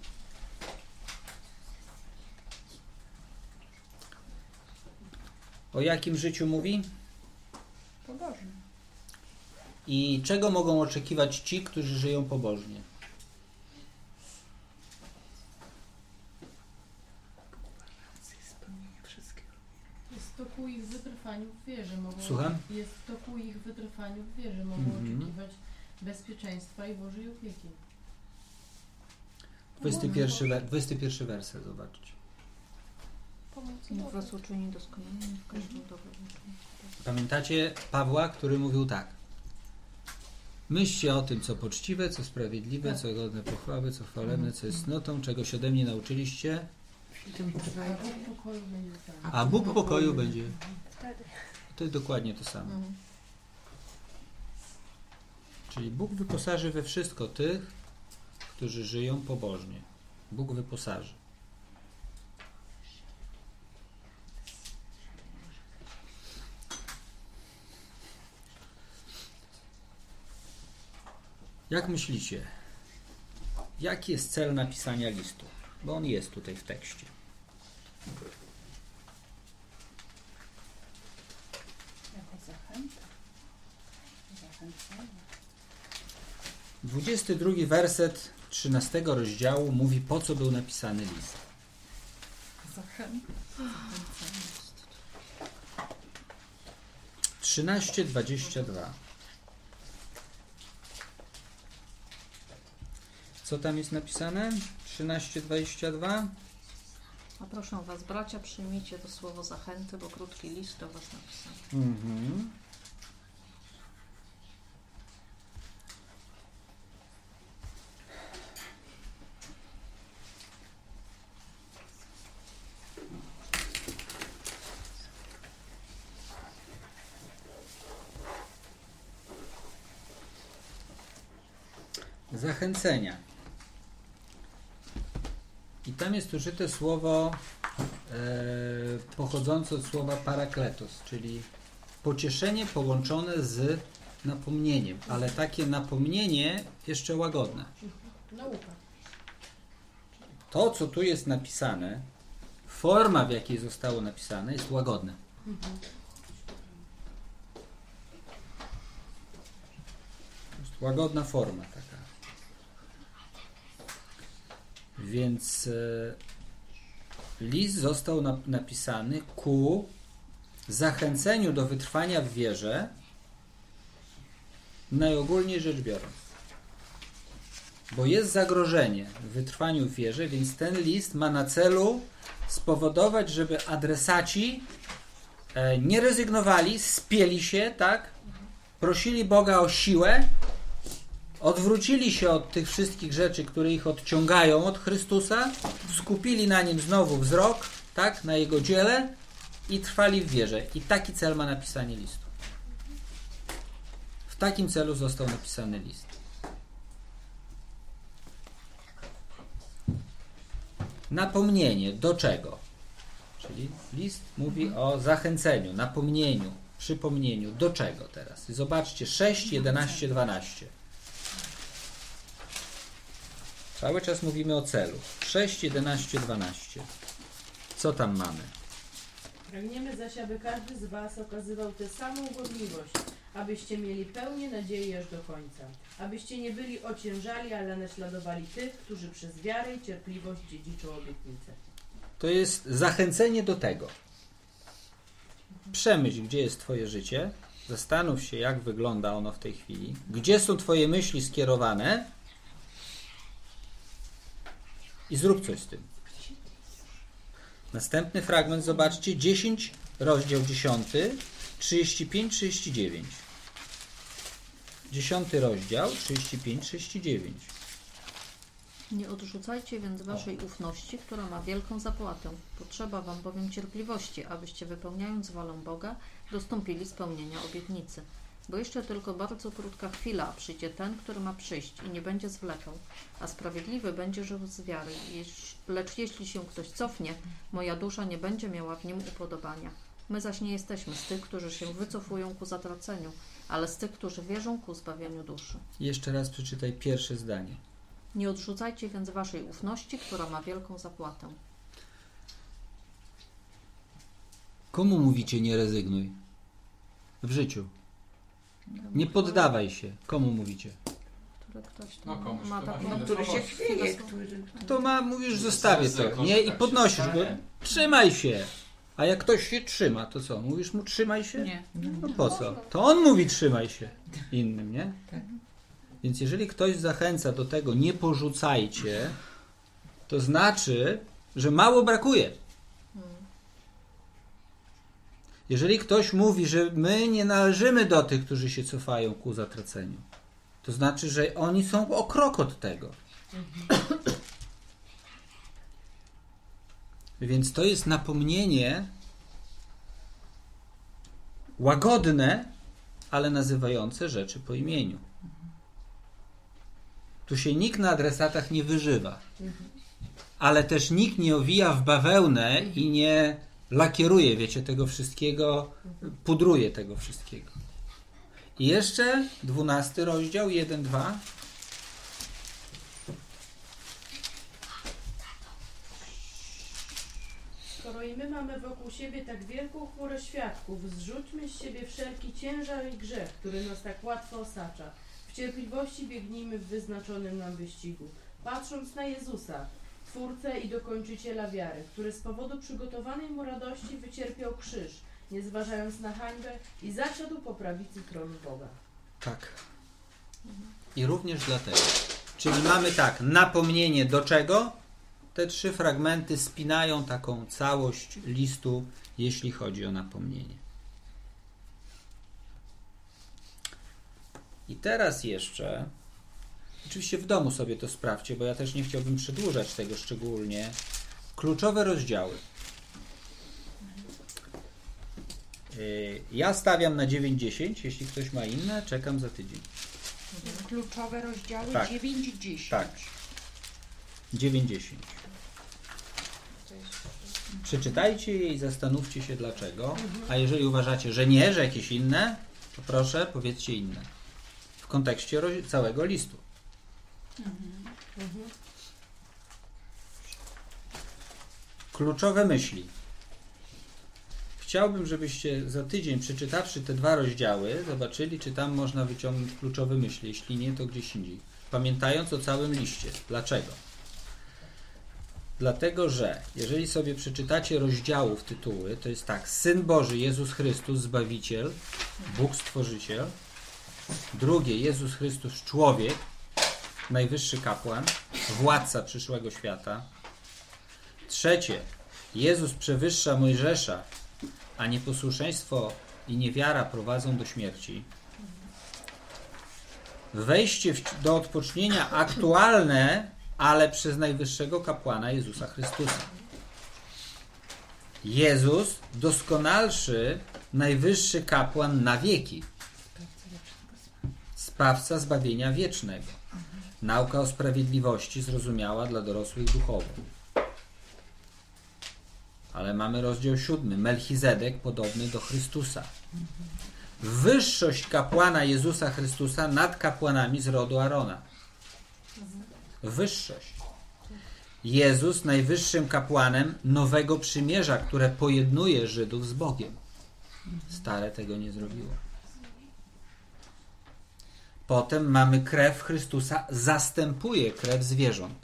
Speaker 1: O jakim życiu mówi?
Speaker 10: Pobożnie.
Speaker 1: I czego mogą oczekiwać ci, którzy żyją pobożnie?
Speaker 7: To ku ich wytrwaniu w wierze mogą.
Speaker 1: Słucham?
Speaker 7: Jest to ku ich wytrwaniu w wierze mogą oczekiwać bezpieczeństwa i Bożej opieki.
Speaker 1: 21 werset, zobaczcie.
Speaker 2: Niech was uczyni doskonałymi w każdym dobrym uczynieniu.
Speaker 1: Pamiętacie Pawła, który mówił tak: myślcie o tym, co poczciwe, co sprawiedliwe, co godne pochwały, co chwalebne, co jest cnotą, czegoś ode mnie nauczyliście
Speaker 7: Bóg pokoju będzie tam.
Speaker 1: A Bóg pokoju będzie.
Speaker 6: Wtedy.
Speaker 1: To jest dokładnie to samo. Czyli Bóg wyposaży we wszystko tych, którzy żyją pobożnie. Bóg wyposaży. Jak myślicie? Jaki jest cel napisania listu? Bo on jest tutaj w tekście.
Speaker 10: Jako zachęta. Zachęcenie.
Speaker 1: 22 werset 13 rozdziału mówi, po co był napisany list.
Speaker 10: Zachęta.
Speaker 1: 13:22. Co tam jest napisane? 13:22.
Speaker 2: A proszę was, bracia, przyjmijcie to słowo zachęty, bo krótki list do was napisany.
Speaker 1: Mhm. Zachęcenia. I tam jest użyte słowo pochodzące od słowa parakletos, czyli pocieszenie połączone z napomnieniem, ale takie napomnienie jeszcze łagodne.
Speaker 7: Nauka.
Speaker 1: To, co tu jest napisane, forma, w jakiej zostało napisane, jest łagodna. Jest łagodna forma taka. Więc list został napisany ku zachęceniu do wytrwania w wierze, najogólniej rzecz biorąc. Bo jest zagrożenie w wytrwaniu w wierze, więc ten list ma na celu spowodować, żeby adresaci nie rezygnowali, spieli się, tak? Prosili Boga o siłę, odwrócili się od tych wszystkich rzeczy, które ich odciągają od Chrystusa, skupili na Nim znowu wzrok, tak? Na Jego dziele i trwali w wierze. I taki cel ma napisanie listu. W takim celu został napisany list. Napomnienie. Do czego? Czyli list mówi o zachęceniu, napomnieniu, przypomnieniu. Do czego teraz? Zobaczcie, 6, 11, 12. Cały czas mówimy o celu. 6, 11, 12. Co tam mamy?
Speaker 7: Pragniemy zaś, aby każdy z was okazywał tę samą gorliwość, abyście mieli pełnię nadziei aż do końca. Abyście nie byli ociężali, ale naśladowali tych, którzy przez wiarę i cierpliwość dziedziczą obietnicę.
Speaker 1: To jest zachęcenie do tego. Przemyśl, gdzie jest twoje życie. Zastanów się, jak wygląda ono w tej chwili. Gdzie są twoje myśli skierowane i zrób coś z tym. Następny fragment, zobaczcie, 10, rozdział 10, 35-39. 10 rozdział, 35-39.
Speaker 2: Nie odrzucajcie więc waszej ufności, która ma wielką zapłatę. Potrzeba wam bowiem cierpliwości, abyście wypełniając wolę Boga, dostąpili spełnienia obietnicy. Bo jeszcze tylko bardzo krótka chwila, a przyjdzie ten, który ma przyjść i nie będzie zwlekał, a sprawiedliwy będzie żył z wiary. Lecz jeśli się ktoś cofnie, moja dusza nie będzie miała w nim upodobania. My zaś nie jesteśmy z tych, którzy się wycofują ku zatraceniu, ale z tych, którzy wierzą ku zbawieniu duszy.
Speaker 1: Jeszcze raz przeczytaj pierwsze zdanie.
Speaker 2: Nie odrzucajcie więc waszej ufności, która ma wielką zapłatę.
Speaker 1: Komu mówicie nie rezygnuj? W życiu. Nie poddawaj się. Komu mówicie?
Speaker 2: Który ktoś tam
Speaker 5: No komuś,
Speaker 2: ma
Speaker 5: kto
Speaker 2: taką...
Speaker 5: ma
Speaker 9: Który się chwieje,
Speaker 1: Kto ma, mówisz, zostawię to, nie? I podnosisz go. Trzymaj się. A jak ktoś się trzyma, to co? Mówisz mu trzymaj się?
Speaker 10: Nie.
Speaker 1: No po co? To on mówi trzymaj się innym, nie? Więc jeżeli ktoś zachęca do tego nie porzucajcie, to znaczy, że mało brakuje. Jeżeli ktoś mówi, że my nie należymy do tych, którzy się cofają ku zatraceniu, to znaczy, że oni są o krok od tego. Więc to jest napomnienie łagodne, ale nazywające rzeczy po imieniu. Tu się nikt na adresatach nie wyżywa, ale też nikt nie owija w bawełnę i nie lakieruje, wiecie, tego wszystkiego, pudruje tego wszystkiego. I jeszcze 12 rozdział, 1-2.
Speaker 7: Skoro i my mamy wokół siebie tak wielką chmurę świadków, zrzućmy z siebie wszelki ciężar i grzech, który nas tak łatwo osacza. W cierpliwości biegnijmy w wyznaczonym nam wyścigu, patrząc na Jezusa, Twórcę i Dokończyciela wiary, który z powodu przygotowanej mu radości wycierpiał krzyż, nie zważając na hańbę i zasiadł po prawicy tronu Boga.
Speaker 1: Tak. I również dlatego. Czyli mamy tak, napomnienie do czego? Te 3 fragmenty spinają taką całość listu, jeśli chodzi o napomnienie. I teraz jeszcze, oczywiście w domu sobie to sprawdźcie, bo ja też nie chciałbym przedłużać tego szczególnie. Kluczowe rozdziały. Ja stawiam na 9-10, jeśli ktoś ma inne, czekam za tydzień.
Speaker 10: Kluczowe rozdziały
Speaker 1: tak.
Speaker 10: 9-10.
Speaker 1: Tak. 9-10. Przeczytajcie je i zastanówcie się dlaczego. A jeżeli uważacie, że nie, że jakieś inne, to proszę, powiedzcie inne. W kontekście całego listu. Kluczowe myśli. Chciałbym, żebyście za tydzień, przeczytawszy te 2 rozdziały, zobaczyli, czy tam można wyciągnąć kluczowe myśli. Jeśli nie, to gdzieś indziej. Pamiętając o całym liście. Dlaczego? Dlatego, że jeżeli sobie przeczytacie rozdziałów, tytuły, to jest tak: Syn Boży, Jezus Chrystus, Zbawiciel, Bóg Stworzyciel. Drugie, Jezus Chrystus, człowiek, najwyższy kapłan, władca przyszłego świata. Trzecie, Jezus przewyższa Mojżesza, a nieposłuszeństwo i niewiara prowadzą do śmierci. Wejście do odpocznienia aktualne, ale przez najwyższego kapłana Jezusa Chrystusa. Jezus, doskonalszy, najwyższy kapłan na wieki. Sprawca zbawienia wiecznego. Nauka o sprawiedliwości zrozumiała dla dorosłych duchowo. Ale mamy rozdział 7. Melchizedek podobny do Chrystusa. Wyższość kapłana Jezusa Chrystusa nad kapłanami z rodu Arona. Wyższość. Jezus najwyższym kapłanem nowego przymierza, które pojednuje Żydów z Bogiem. Stare tego nie zrobiło. Potem mamy krew Chrystusa, zastępuje krew zwierząt.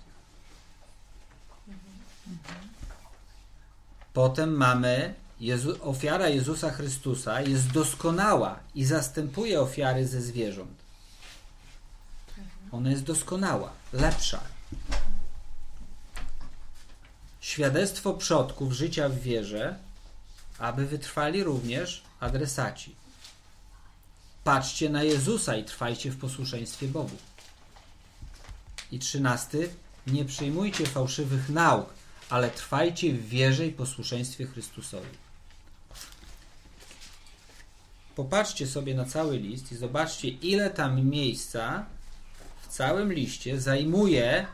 Speaker 1: Potem mamy ofiara Jezusa Chrystusa jest doskonała i zastępuje ofiary ze zwierząt. Ona jest doskonała, lepsza. Świadectwo przodków życia w wierze, aby wytrwali również adresaci. Patrzcie na Jezusa i trwajcie w posłuszeństwie Bogu. I 13. Nie przyjmujcie fałszywych nauk, ale trwajcie w wierze i posłuszeństwie Chrystusowi. Popatrzcie sobie na cały list i zobaczcie, ile tam miejsca w całym liście zajmuje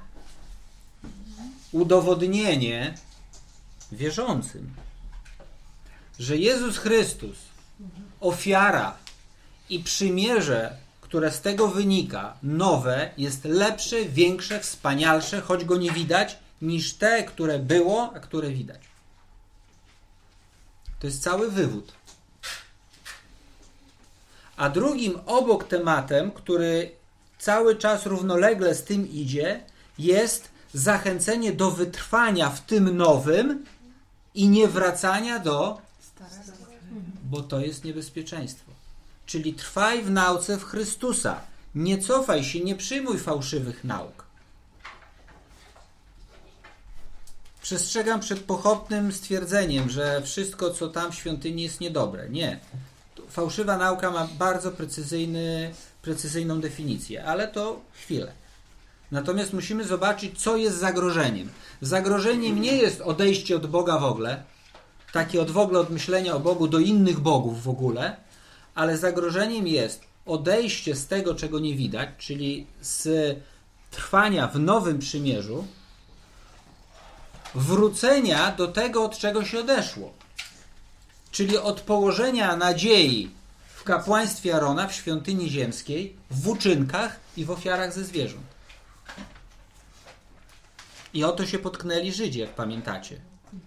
Speaker 1: udowodnienie wierzącym, że Jezus Chrystus, ofiara i przymierze, które z tego wynika, nowe, jest lepsze, większe, wspanialsze, choć go nie widać, niż te, które było, a które widać. To jest cały wywód. A drugim obok tematem, który cały czas równolegle z tym idzie, jest zachęcenie do wytrwania w tym nowym i nie wracania do starego, bo to jest niebezpieczeństwo. Czyli trwaj w nauce w Chrystusa. Nie cofaj się, nie przyjmuj fałszywych nauk. Przestrzegam przed pochopnym stwierdzeniem, że wszystko, co tam w świątyni, jest niedobre. Nie. Fałszywa nauka ma bardzo precyzyjną definicję, ale to chwilę. Natomiast musimy zobaczyć, co jest zagrożeniem. Zagrożeniem nie jest odejście od Boga w ogóle, takie w ogóle od myślenia o Bogu do innych bogów w ogóle, ale zagrożeniem jest odejście z tego, czego nie widać, czyli z trwania w nowym przymierzu, wrócenia do tego, od czego się odeszło. Czyli od położenia nadziei w kapłaństwie Arona, w świątyni ziemskiej, w uczynkach i w ofiarach ze zwierząt. I o to się potknęli Żydzi, jak pamiętacie.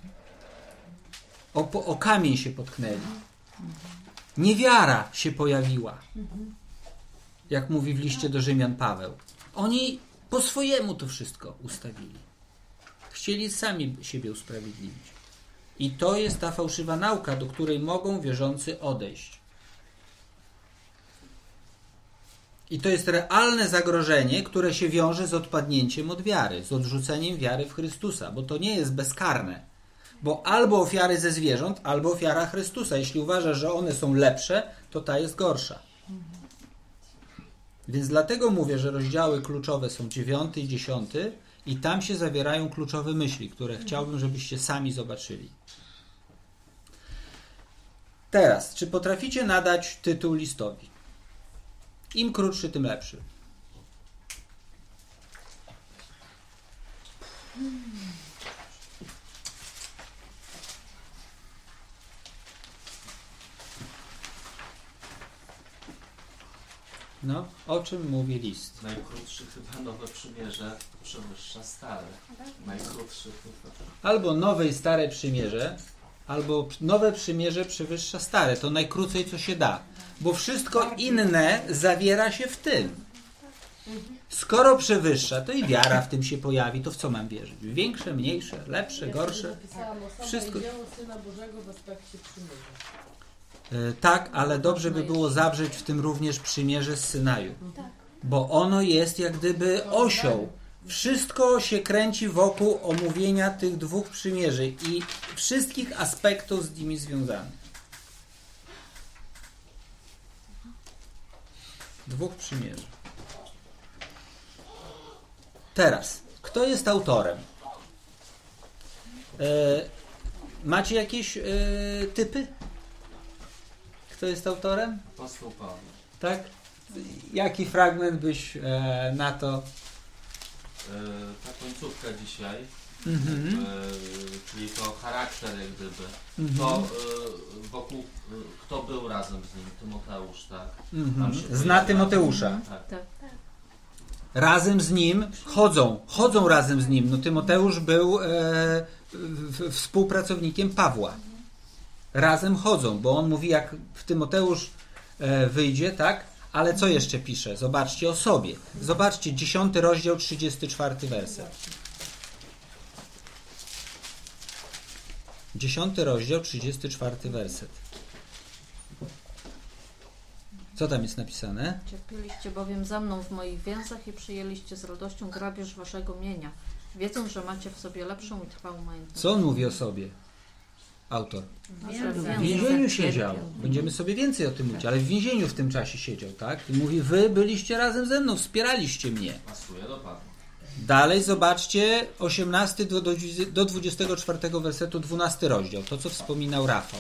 Speaker 1: O kamień się potknęli. Niewiara się pojawiła. Jak mówi w liście do Rzymian Paweł. Oni po swojemu to wszystko ustawili. Chcieli sami siebie usprawiedliwić. I to jest ta fałszywa nauka, do której mogą wierzący odejść. I to jest realne zagrożenie, które się wiąże z odpadnięciem od wiary, z odrzuceniem wiary w Chrystusa, bo to nie jest bezkarne. Bo albo ofiary ze zwierząt, albo ofiara Chrystusa. Jeśli uważasz, że one są lepsze, to ta jest gorsza. Więc dlatego mówię, że rozdziały kluczowe są 9 i 10 i tam się zawierają kluczowe myśli, które chciałbym, żebyście sami zobaczyli. Teraz, czy potraficie nadać tytuł listowi? Im krótszy, tym lepszy. No, o czym mówi list?
Speaker 3: Najkrótszy chyba Nowe Przymierze przewyższa Stare. Najkrótszy chyba.
Speaker 1: Albo Nowe i Stare Przymierze, albo Nowe Przymierze przewyższa Stare. To najkrócej, co się da. Bo wszystko inne zawiera się w tym. Skoro przewyższa, to i wiara w tym się pojawi. To w co mam wierzyć? Większe, mniejsze, lepsze, gorsze? Wszystko.
Speaker 7: Syna Bożego w aspekcie przymierza.
Speaker 1: Tak, ale dobrze by było zawrzeć w tym również przymierze z Synaju. Bo ono jest jak gdyby osią. Wszystko się kręci wokół omówienia tych dwóch przymierzy i wszystkich aspektów z nimi związanych. Dwóch przymierzy. Teraz, kto jest autorem? Macie jakieś typy? Kto jest autorem?
Speaker 3: Apostoł Paweł.
Speaker 1: Tak? Jaki fragment byś na to?
Speaker 3: Ta końcówka dzisiaj, czyli to charakter jak gdyby, to wokół, kto był razem z nim, Tymoteusz, tak?
Speaker 1: Zna Tymoteusza.
Speaker 3: Tak.
Speaker 1: Razem z nim chodzą razem z nim. No, Tymoteusz był współpracownikiem Pawła. Razem chodzą, bo on mówi, jak w Tymoteusz wyjdzie, tak? Ale co jeszcze pisze? Zobaczcie o sobie. Zobaczcie, 10 rozdział, 34 werset. 10 rozdział, 34 werset. Co tam jest napisane?
Speaker 2: Cierpieliście bowiem za mną w moich więzach i przyjęliście z radością grabież waszego mienia, wiedząc, że macie w sobie lepszą i trwałą majątność.
Speaker 1: Co on mówi o sobie? Autor. W więzieniu siedział. Będziemy sobie więcej o tym mówić, ale w więzieniu w tym czasie siedział, tak? I mówi, wy byliście razem ze mną, wspieraliście mnie.
Speaker 3: Pasuje do Pawła.
Speaker 1: Dalej zobaczcie 18 do 24 wersetu, 12 rozdział, to co wspominał Rafał.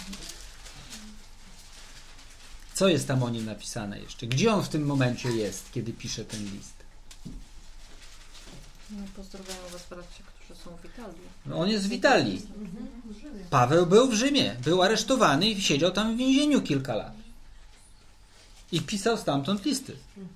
Speaker 1: Co jest tam o nim napisane jeszcze? Gdzie on w tym momencie jest, kiedy pisze ten list?
Speaker 2: Pozdrawiam was, bracia, którzy są w Italii.
Speaker 1: No, on jest w Italii. Paweł był w Rzymie, był aresztowany i siedział tam w więzieniu kilka lat. I pisał stamtąd listy.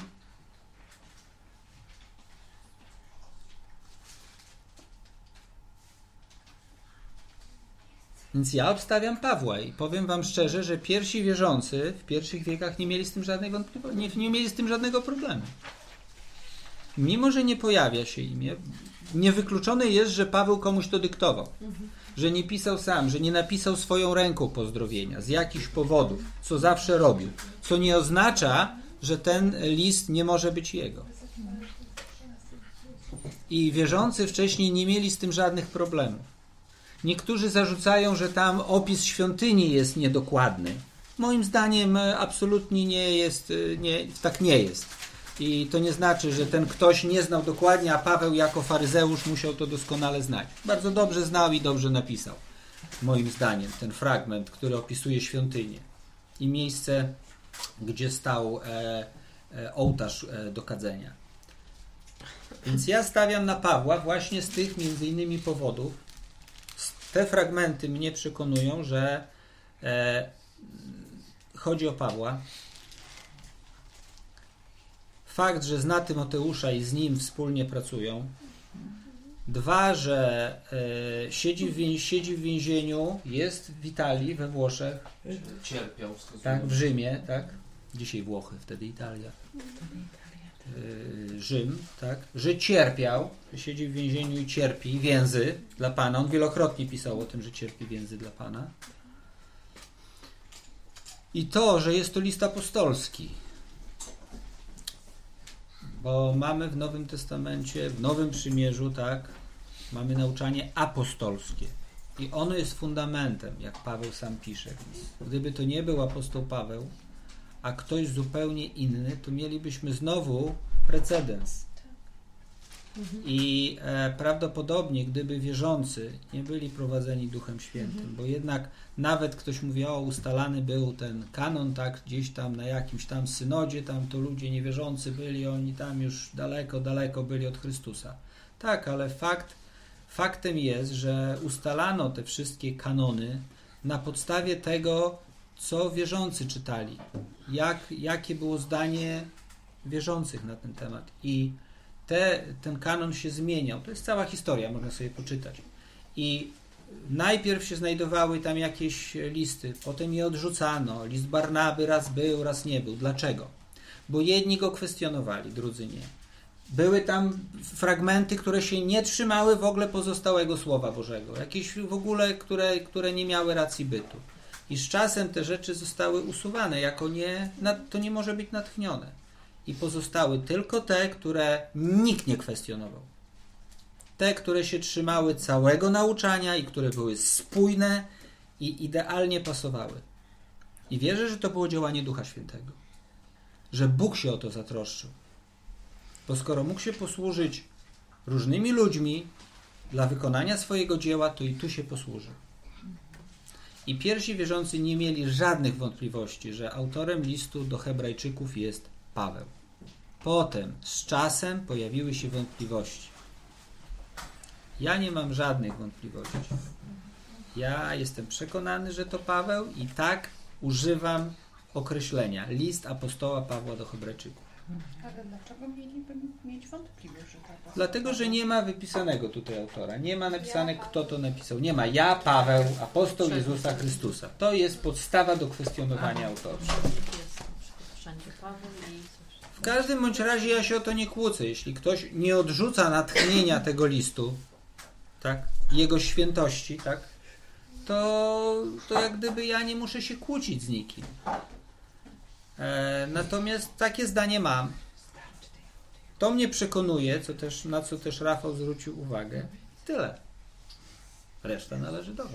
Speaker 1: Więc ja obstawiam Pawła i powiem wam szczerze, że pierwsi wierzący w pierwszych wiekach nie mieli z tym żadnej wątpliwości, nie mieli z tym żadnego problemu. Mimo że nie pojawia się imię, niewykluczone jest, że Paweł komuś to dyktował. Że nie pisał sam, że nie napisał swoją ręką pozdrowienia z jakichś powodów, co zawsze robił. Co nie oznacza, że ten list nie może być jego. I wierzący wcześniej nie mieli z tym żadnych problemów. Niektórzy zarzucają, że tam opis świątyni jest niedokładny. Moim zdaniem absolutnie nie jest, tak nie jest. I to nie znaczy, że ten ktoś nie znał dokładnie, a Paweł jako faryzeusz musiał to doskonale znać. Bardzo dobrze znał i dobrze napisał, moim zdaniem, ten fragment, który opisuje świątynię i miejsce, gdzie stał ołtarz do kadzenia. Więc ja stawiam na Pawła właśnie z tych między innymi powodów. Te fragmenty mnie przekonują, że chodzi o Pawła. Fakt, że zna Tymoteusza i z nim wspólnie pracują. 2, że siedzi w więzieniu, jest w Italii, we Włoszech.
Speaker 3: Cierpiał.
Speaker 1: Tak, w Rzymie, tak? Dzisiaj Włochy, wtedy Italia. Rzym, tak? Że cierpiał, siedzi w więzieniu i cierpi więzy dla Pana. On wielokrotnie pisał o tym, że cierpi więzy dla Pana. I to, że jest to list apostolski. Bo mamy w Nowym Testamencie, w Nowym Przymierzu, tak, mamy nauczanie apostolskie. I ono jest fundamentem, jak Paweł sam pisze. Więc gdyby to nie był apostoł Paweł, a ktoś zupełnie inny, to mielibyśmy znowu precedens. I prawdopodobnie, gdyby wierzący nie byli prowadzeni Duchem Świętym, bo jednak nawet ktoś mówi, ustalany był ten kanon, tak, gdzieś tam na jakimś tam synodzie, tam to ludzie niewierzący byli, oni tam już daleko byli od Chrystusa. Tak, ale faktem jest, że ustalano te wszystkie kanony na podstawie tego, co wierzący czytali, jakie było zdanie wierzących na ten temat. I ten kanon się zmieniał. To jest cała historia, można sobie poczytać. I najpierw się znajdowały tam jakieś listy, potem je odrzucano. List Barnaby raz był, raz nie był. Dlaczego? Bo jedni go kwestionowali, drudzy nie. Były tam fragmenty, które się nie trzymały w ogóle pozostałego Słowa Bożego. Jakieś w ogóle, które nie miały racji bytu. I z czasem te rzeczy zostały usuwane, to nie może być natchnione. I pozostały tylko te, które nikt nie kwestionował. Te, które się trzymały całego nauczania i które były spójne i idealnie pasowały. I wierzę, że to było działanie Ducha Świętego. Że Bóg się o to zatroszczył. Bo skoro mógł się posłużyć różnymi ludźmi dla wykonania swojego dzieła, to i tu się posłużył. I pierwsi wierzący nie mieli żadnych wątpliwości, że autorem listu do Hebrajczyków jest Paweł. Potem, z czasem pojawiły się wątpliwości. Ja nie mam żadnych wątpliwości. Ja jestem przekonany, że to Paweł i tak używam określenia list apostoła Pawła do Hebrajczyków.
Speaker 10: Ale dlaczego mieliby mieć wątpliwość, że tak?
Speaker 1: Dlatego, że nie ma wypisanego tutaj autora. Nie ma napisane, kto to napisał. Nie ma ja, Paweł, apostoł Jezusa Chrystusa. To jest podstawa do kwestionowania autorstwa. W każdym bądź razie ja się o to nie kłócę. Jeśli ktoś nie odrzuca natchnienia tego listu, tak, jego świętości, tak, to jak gdyby ja nie muszę się kłócić z nikim. Natomiast takie zdanie mam. To mnie przekonuje, na co też Rafał zwrócił uwagę. Tyle. Reszta należy do was.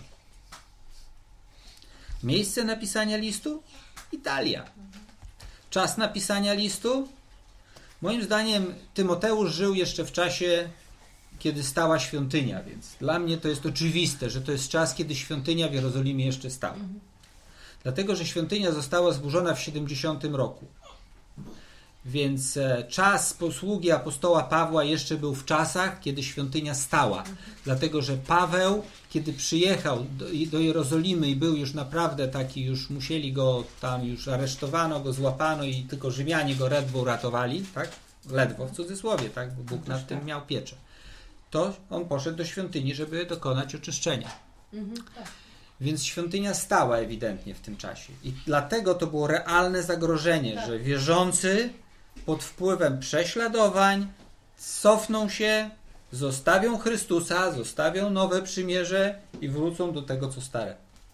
Speaker 1: Miejsce napisania listu? Italia. Czas napisania listu? Moim zdaniem Tymoteusz żył jeszcze w czasie, kiedy stała świątynia, więc dla mnie to jest oczywiste, że to jest czas, kiedy świątynia w Jerozolimie jeszcze stała. Dlatego, że świątynia została zburzona w 70 roku. Więc czas posługi apostoła Pawła jeszcze był w czasach, kiedy świątynia stała. Dlatego, że Paweł, kiedy przyjechał do Jerozolimy i był już naprawdę taki, już musieli go tam, już aresztowano go, złapano i tylko Rzymianie go ledwo uratowali, tak? Ledwo w cudzysłowie, tak? Bo Bóg nad tym miał pieczę. To on poszedł do świątyni, żeby dokonać oczyszczenia. Więc świątynia stała ewidentnie w tym czasie. I dlatego to było realne zagrożenie, że wierzący pod wpływem prześladowań cofną się, zostawią Chrystusa, zostawią nowe przymierze i wrócą do tego, co stare.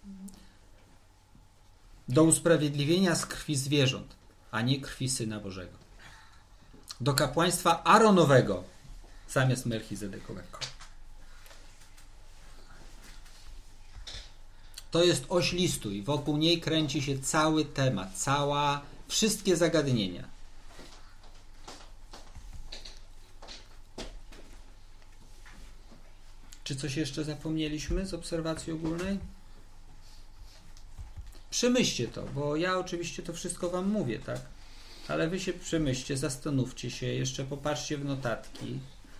Speaker 1: Do usprawiedliwienia z krwi zwierząt, a nie krwi Syna Bożego. Do kapłaństwa Aaronowego zamiast Melchizedekowego. To jest oś listu i wokół niej kręci się cały temat, wszystkie zagadnienia. Czy coś jeszcze zapomnieliśmy z obserwacji ogólnej? Przemyślcie to, bo ja oczywiście to wszystko wam mówię, tak? Ale wy się przemyślcie, zastanówcie się, jeszcze popatrzcie w notatki.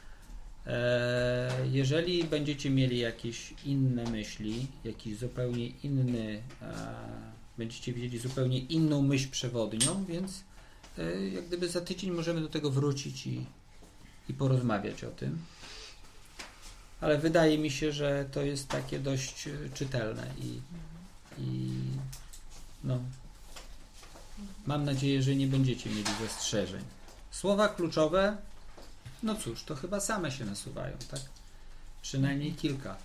Speaker 1: Jeżeli będziecie mieli jakieś inne myśli, jakiś zupełnie inny, będziecie widzieli zupełnie inną myśl przewodnią, więc jak gdyby za tydzień możemy do tego wrócić i porozmawiać o tym. Ale wydaje mi się, że to jest takie dość czytelne i no, mam nadzieję, że nie będziecie mieli zastrzeżeń. Słowa kluczowe, no cóż, to chyba same się nasuwają, tak? Przynajmniej kilka.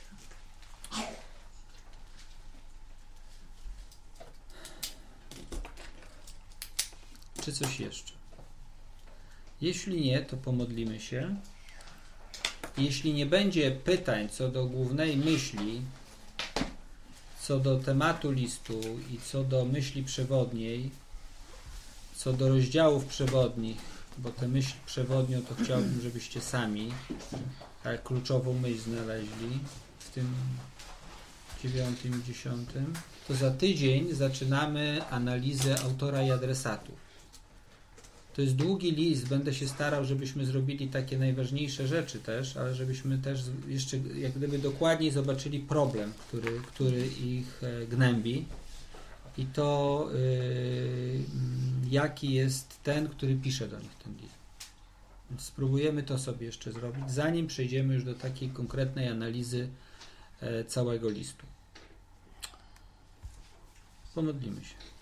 Speaker 1: Czy coś jeszcze? Jeśli nie, to pomodlimy się. Jeśli nie będzie pytań co do głównej myśli, co do tematu listu i co do myśli przewodniej, co do rozdziałów przewodnich, bo tę myśl przewodnią to chciałbym, żebyście sami tak kluczową myśl znaleźli w tym 9 i 10, to za tydzień zaczynamy analizę autora i adresatów. To jest długi list, będę się starał, żebyśmy zrobili takie najważniejsze rzeczy też, ale żebyśmy też jeszcze jak gdyby dokładniej zobaczyli problem, który ich gnębi i to jaki jest ten, który pisze do nich ten list. Więc spróbujemy to sobie jeszcze zrobić, zanim przejdziemy już do takiej konkretnej analizy całego listu. Pomodlimy się.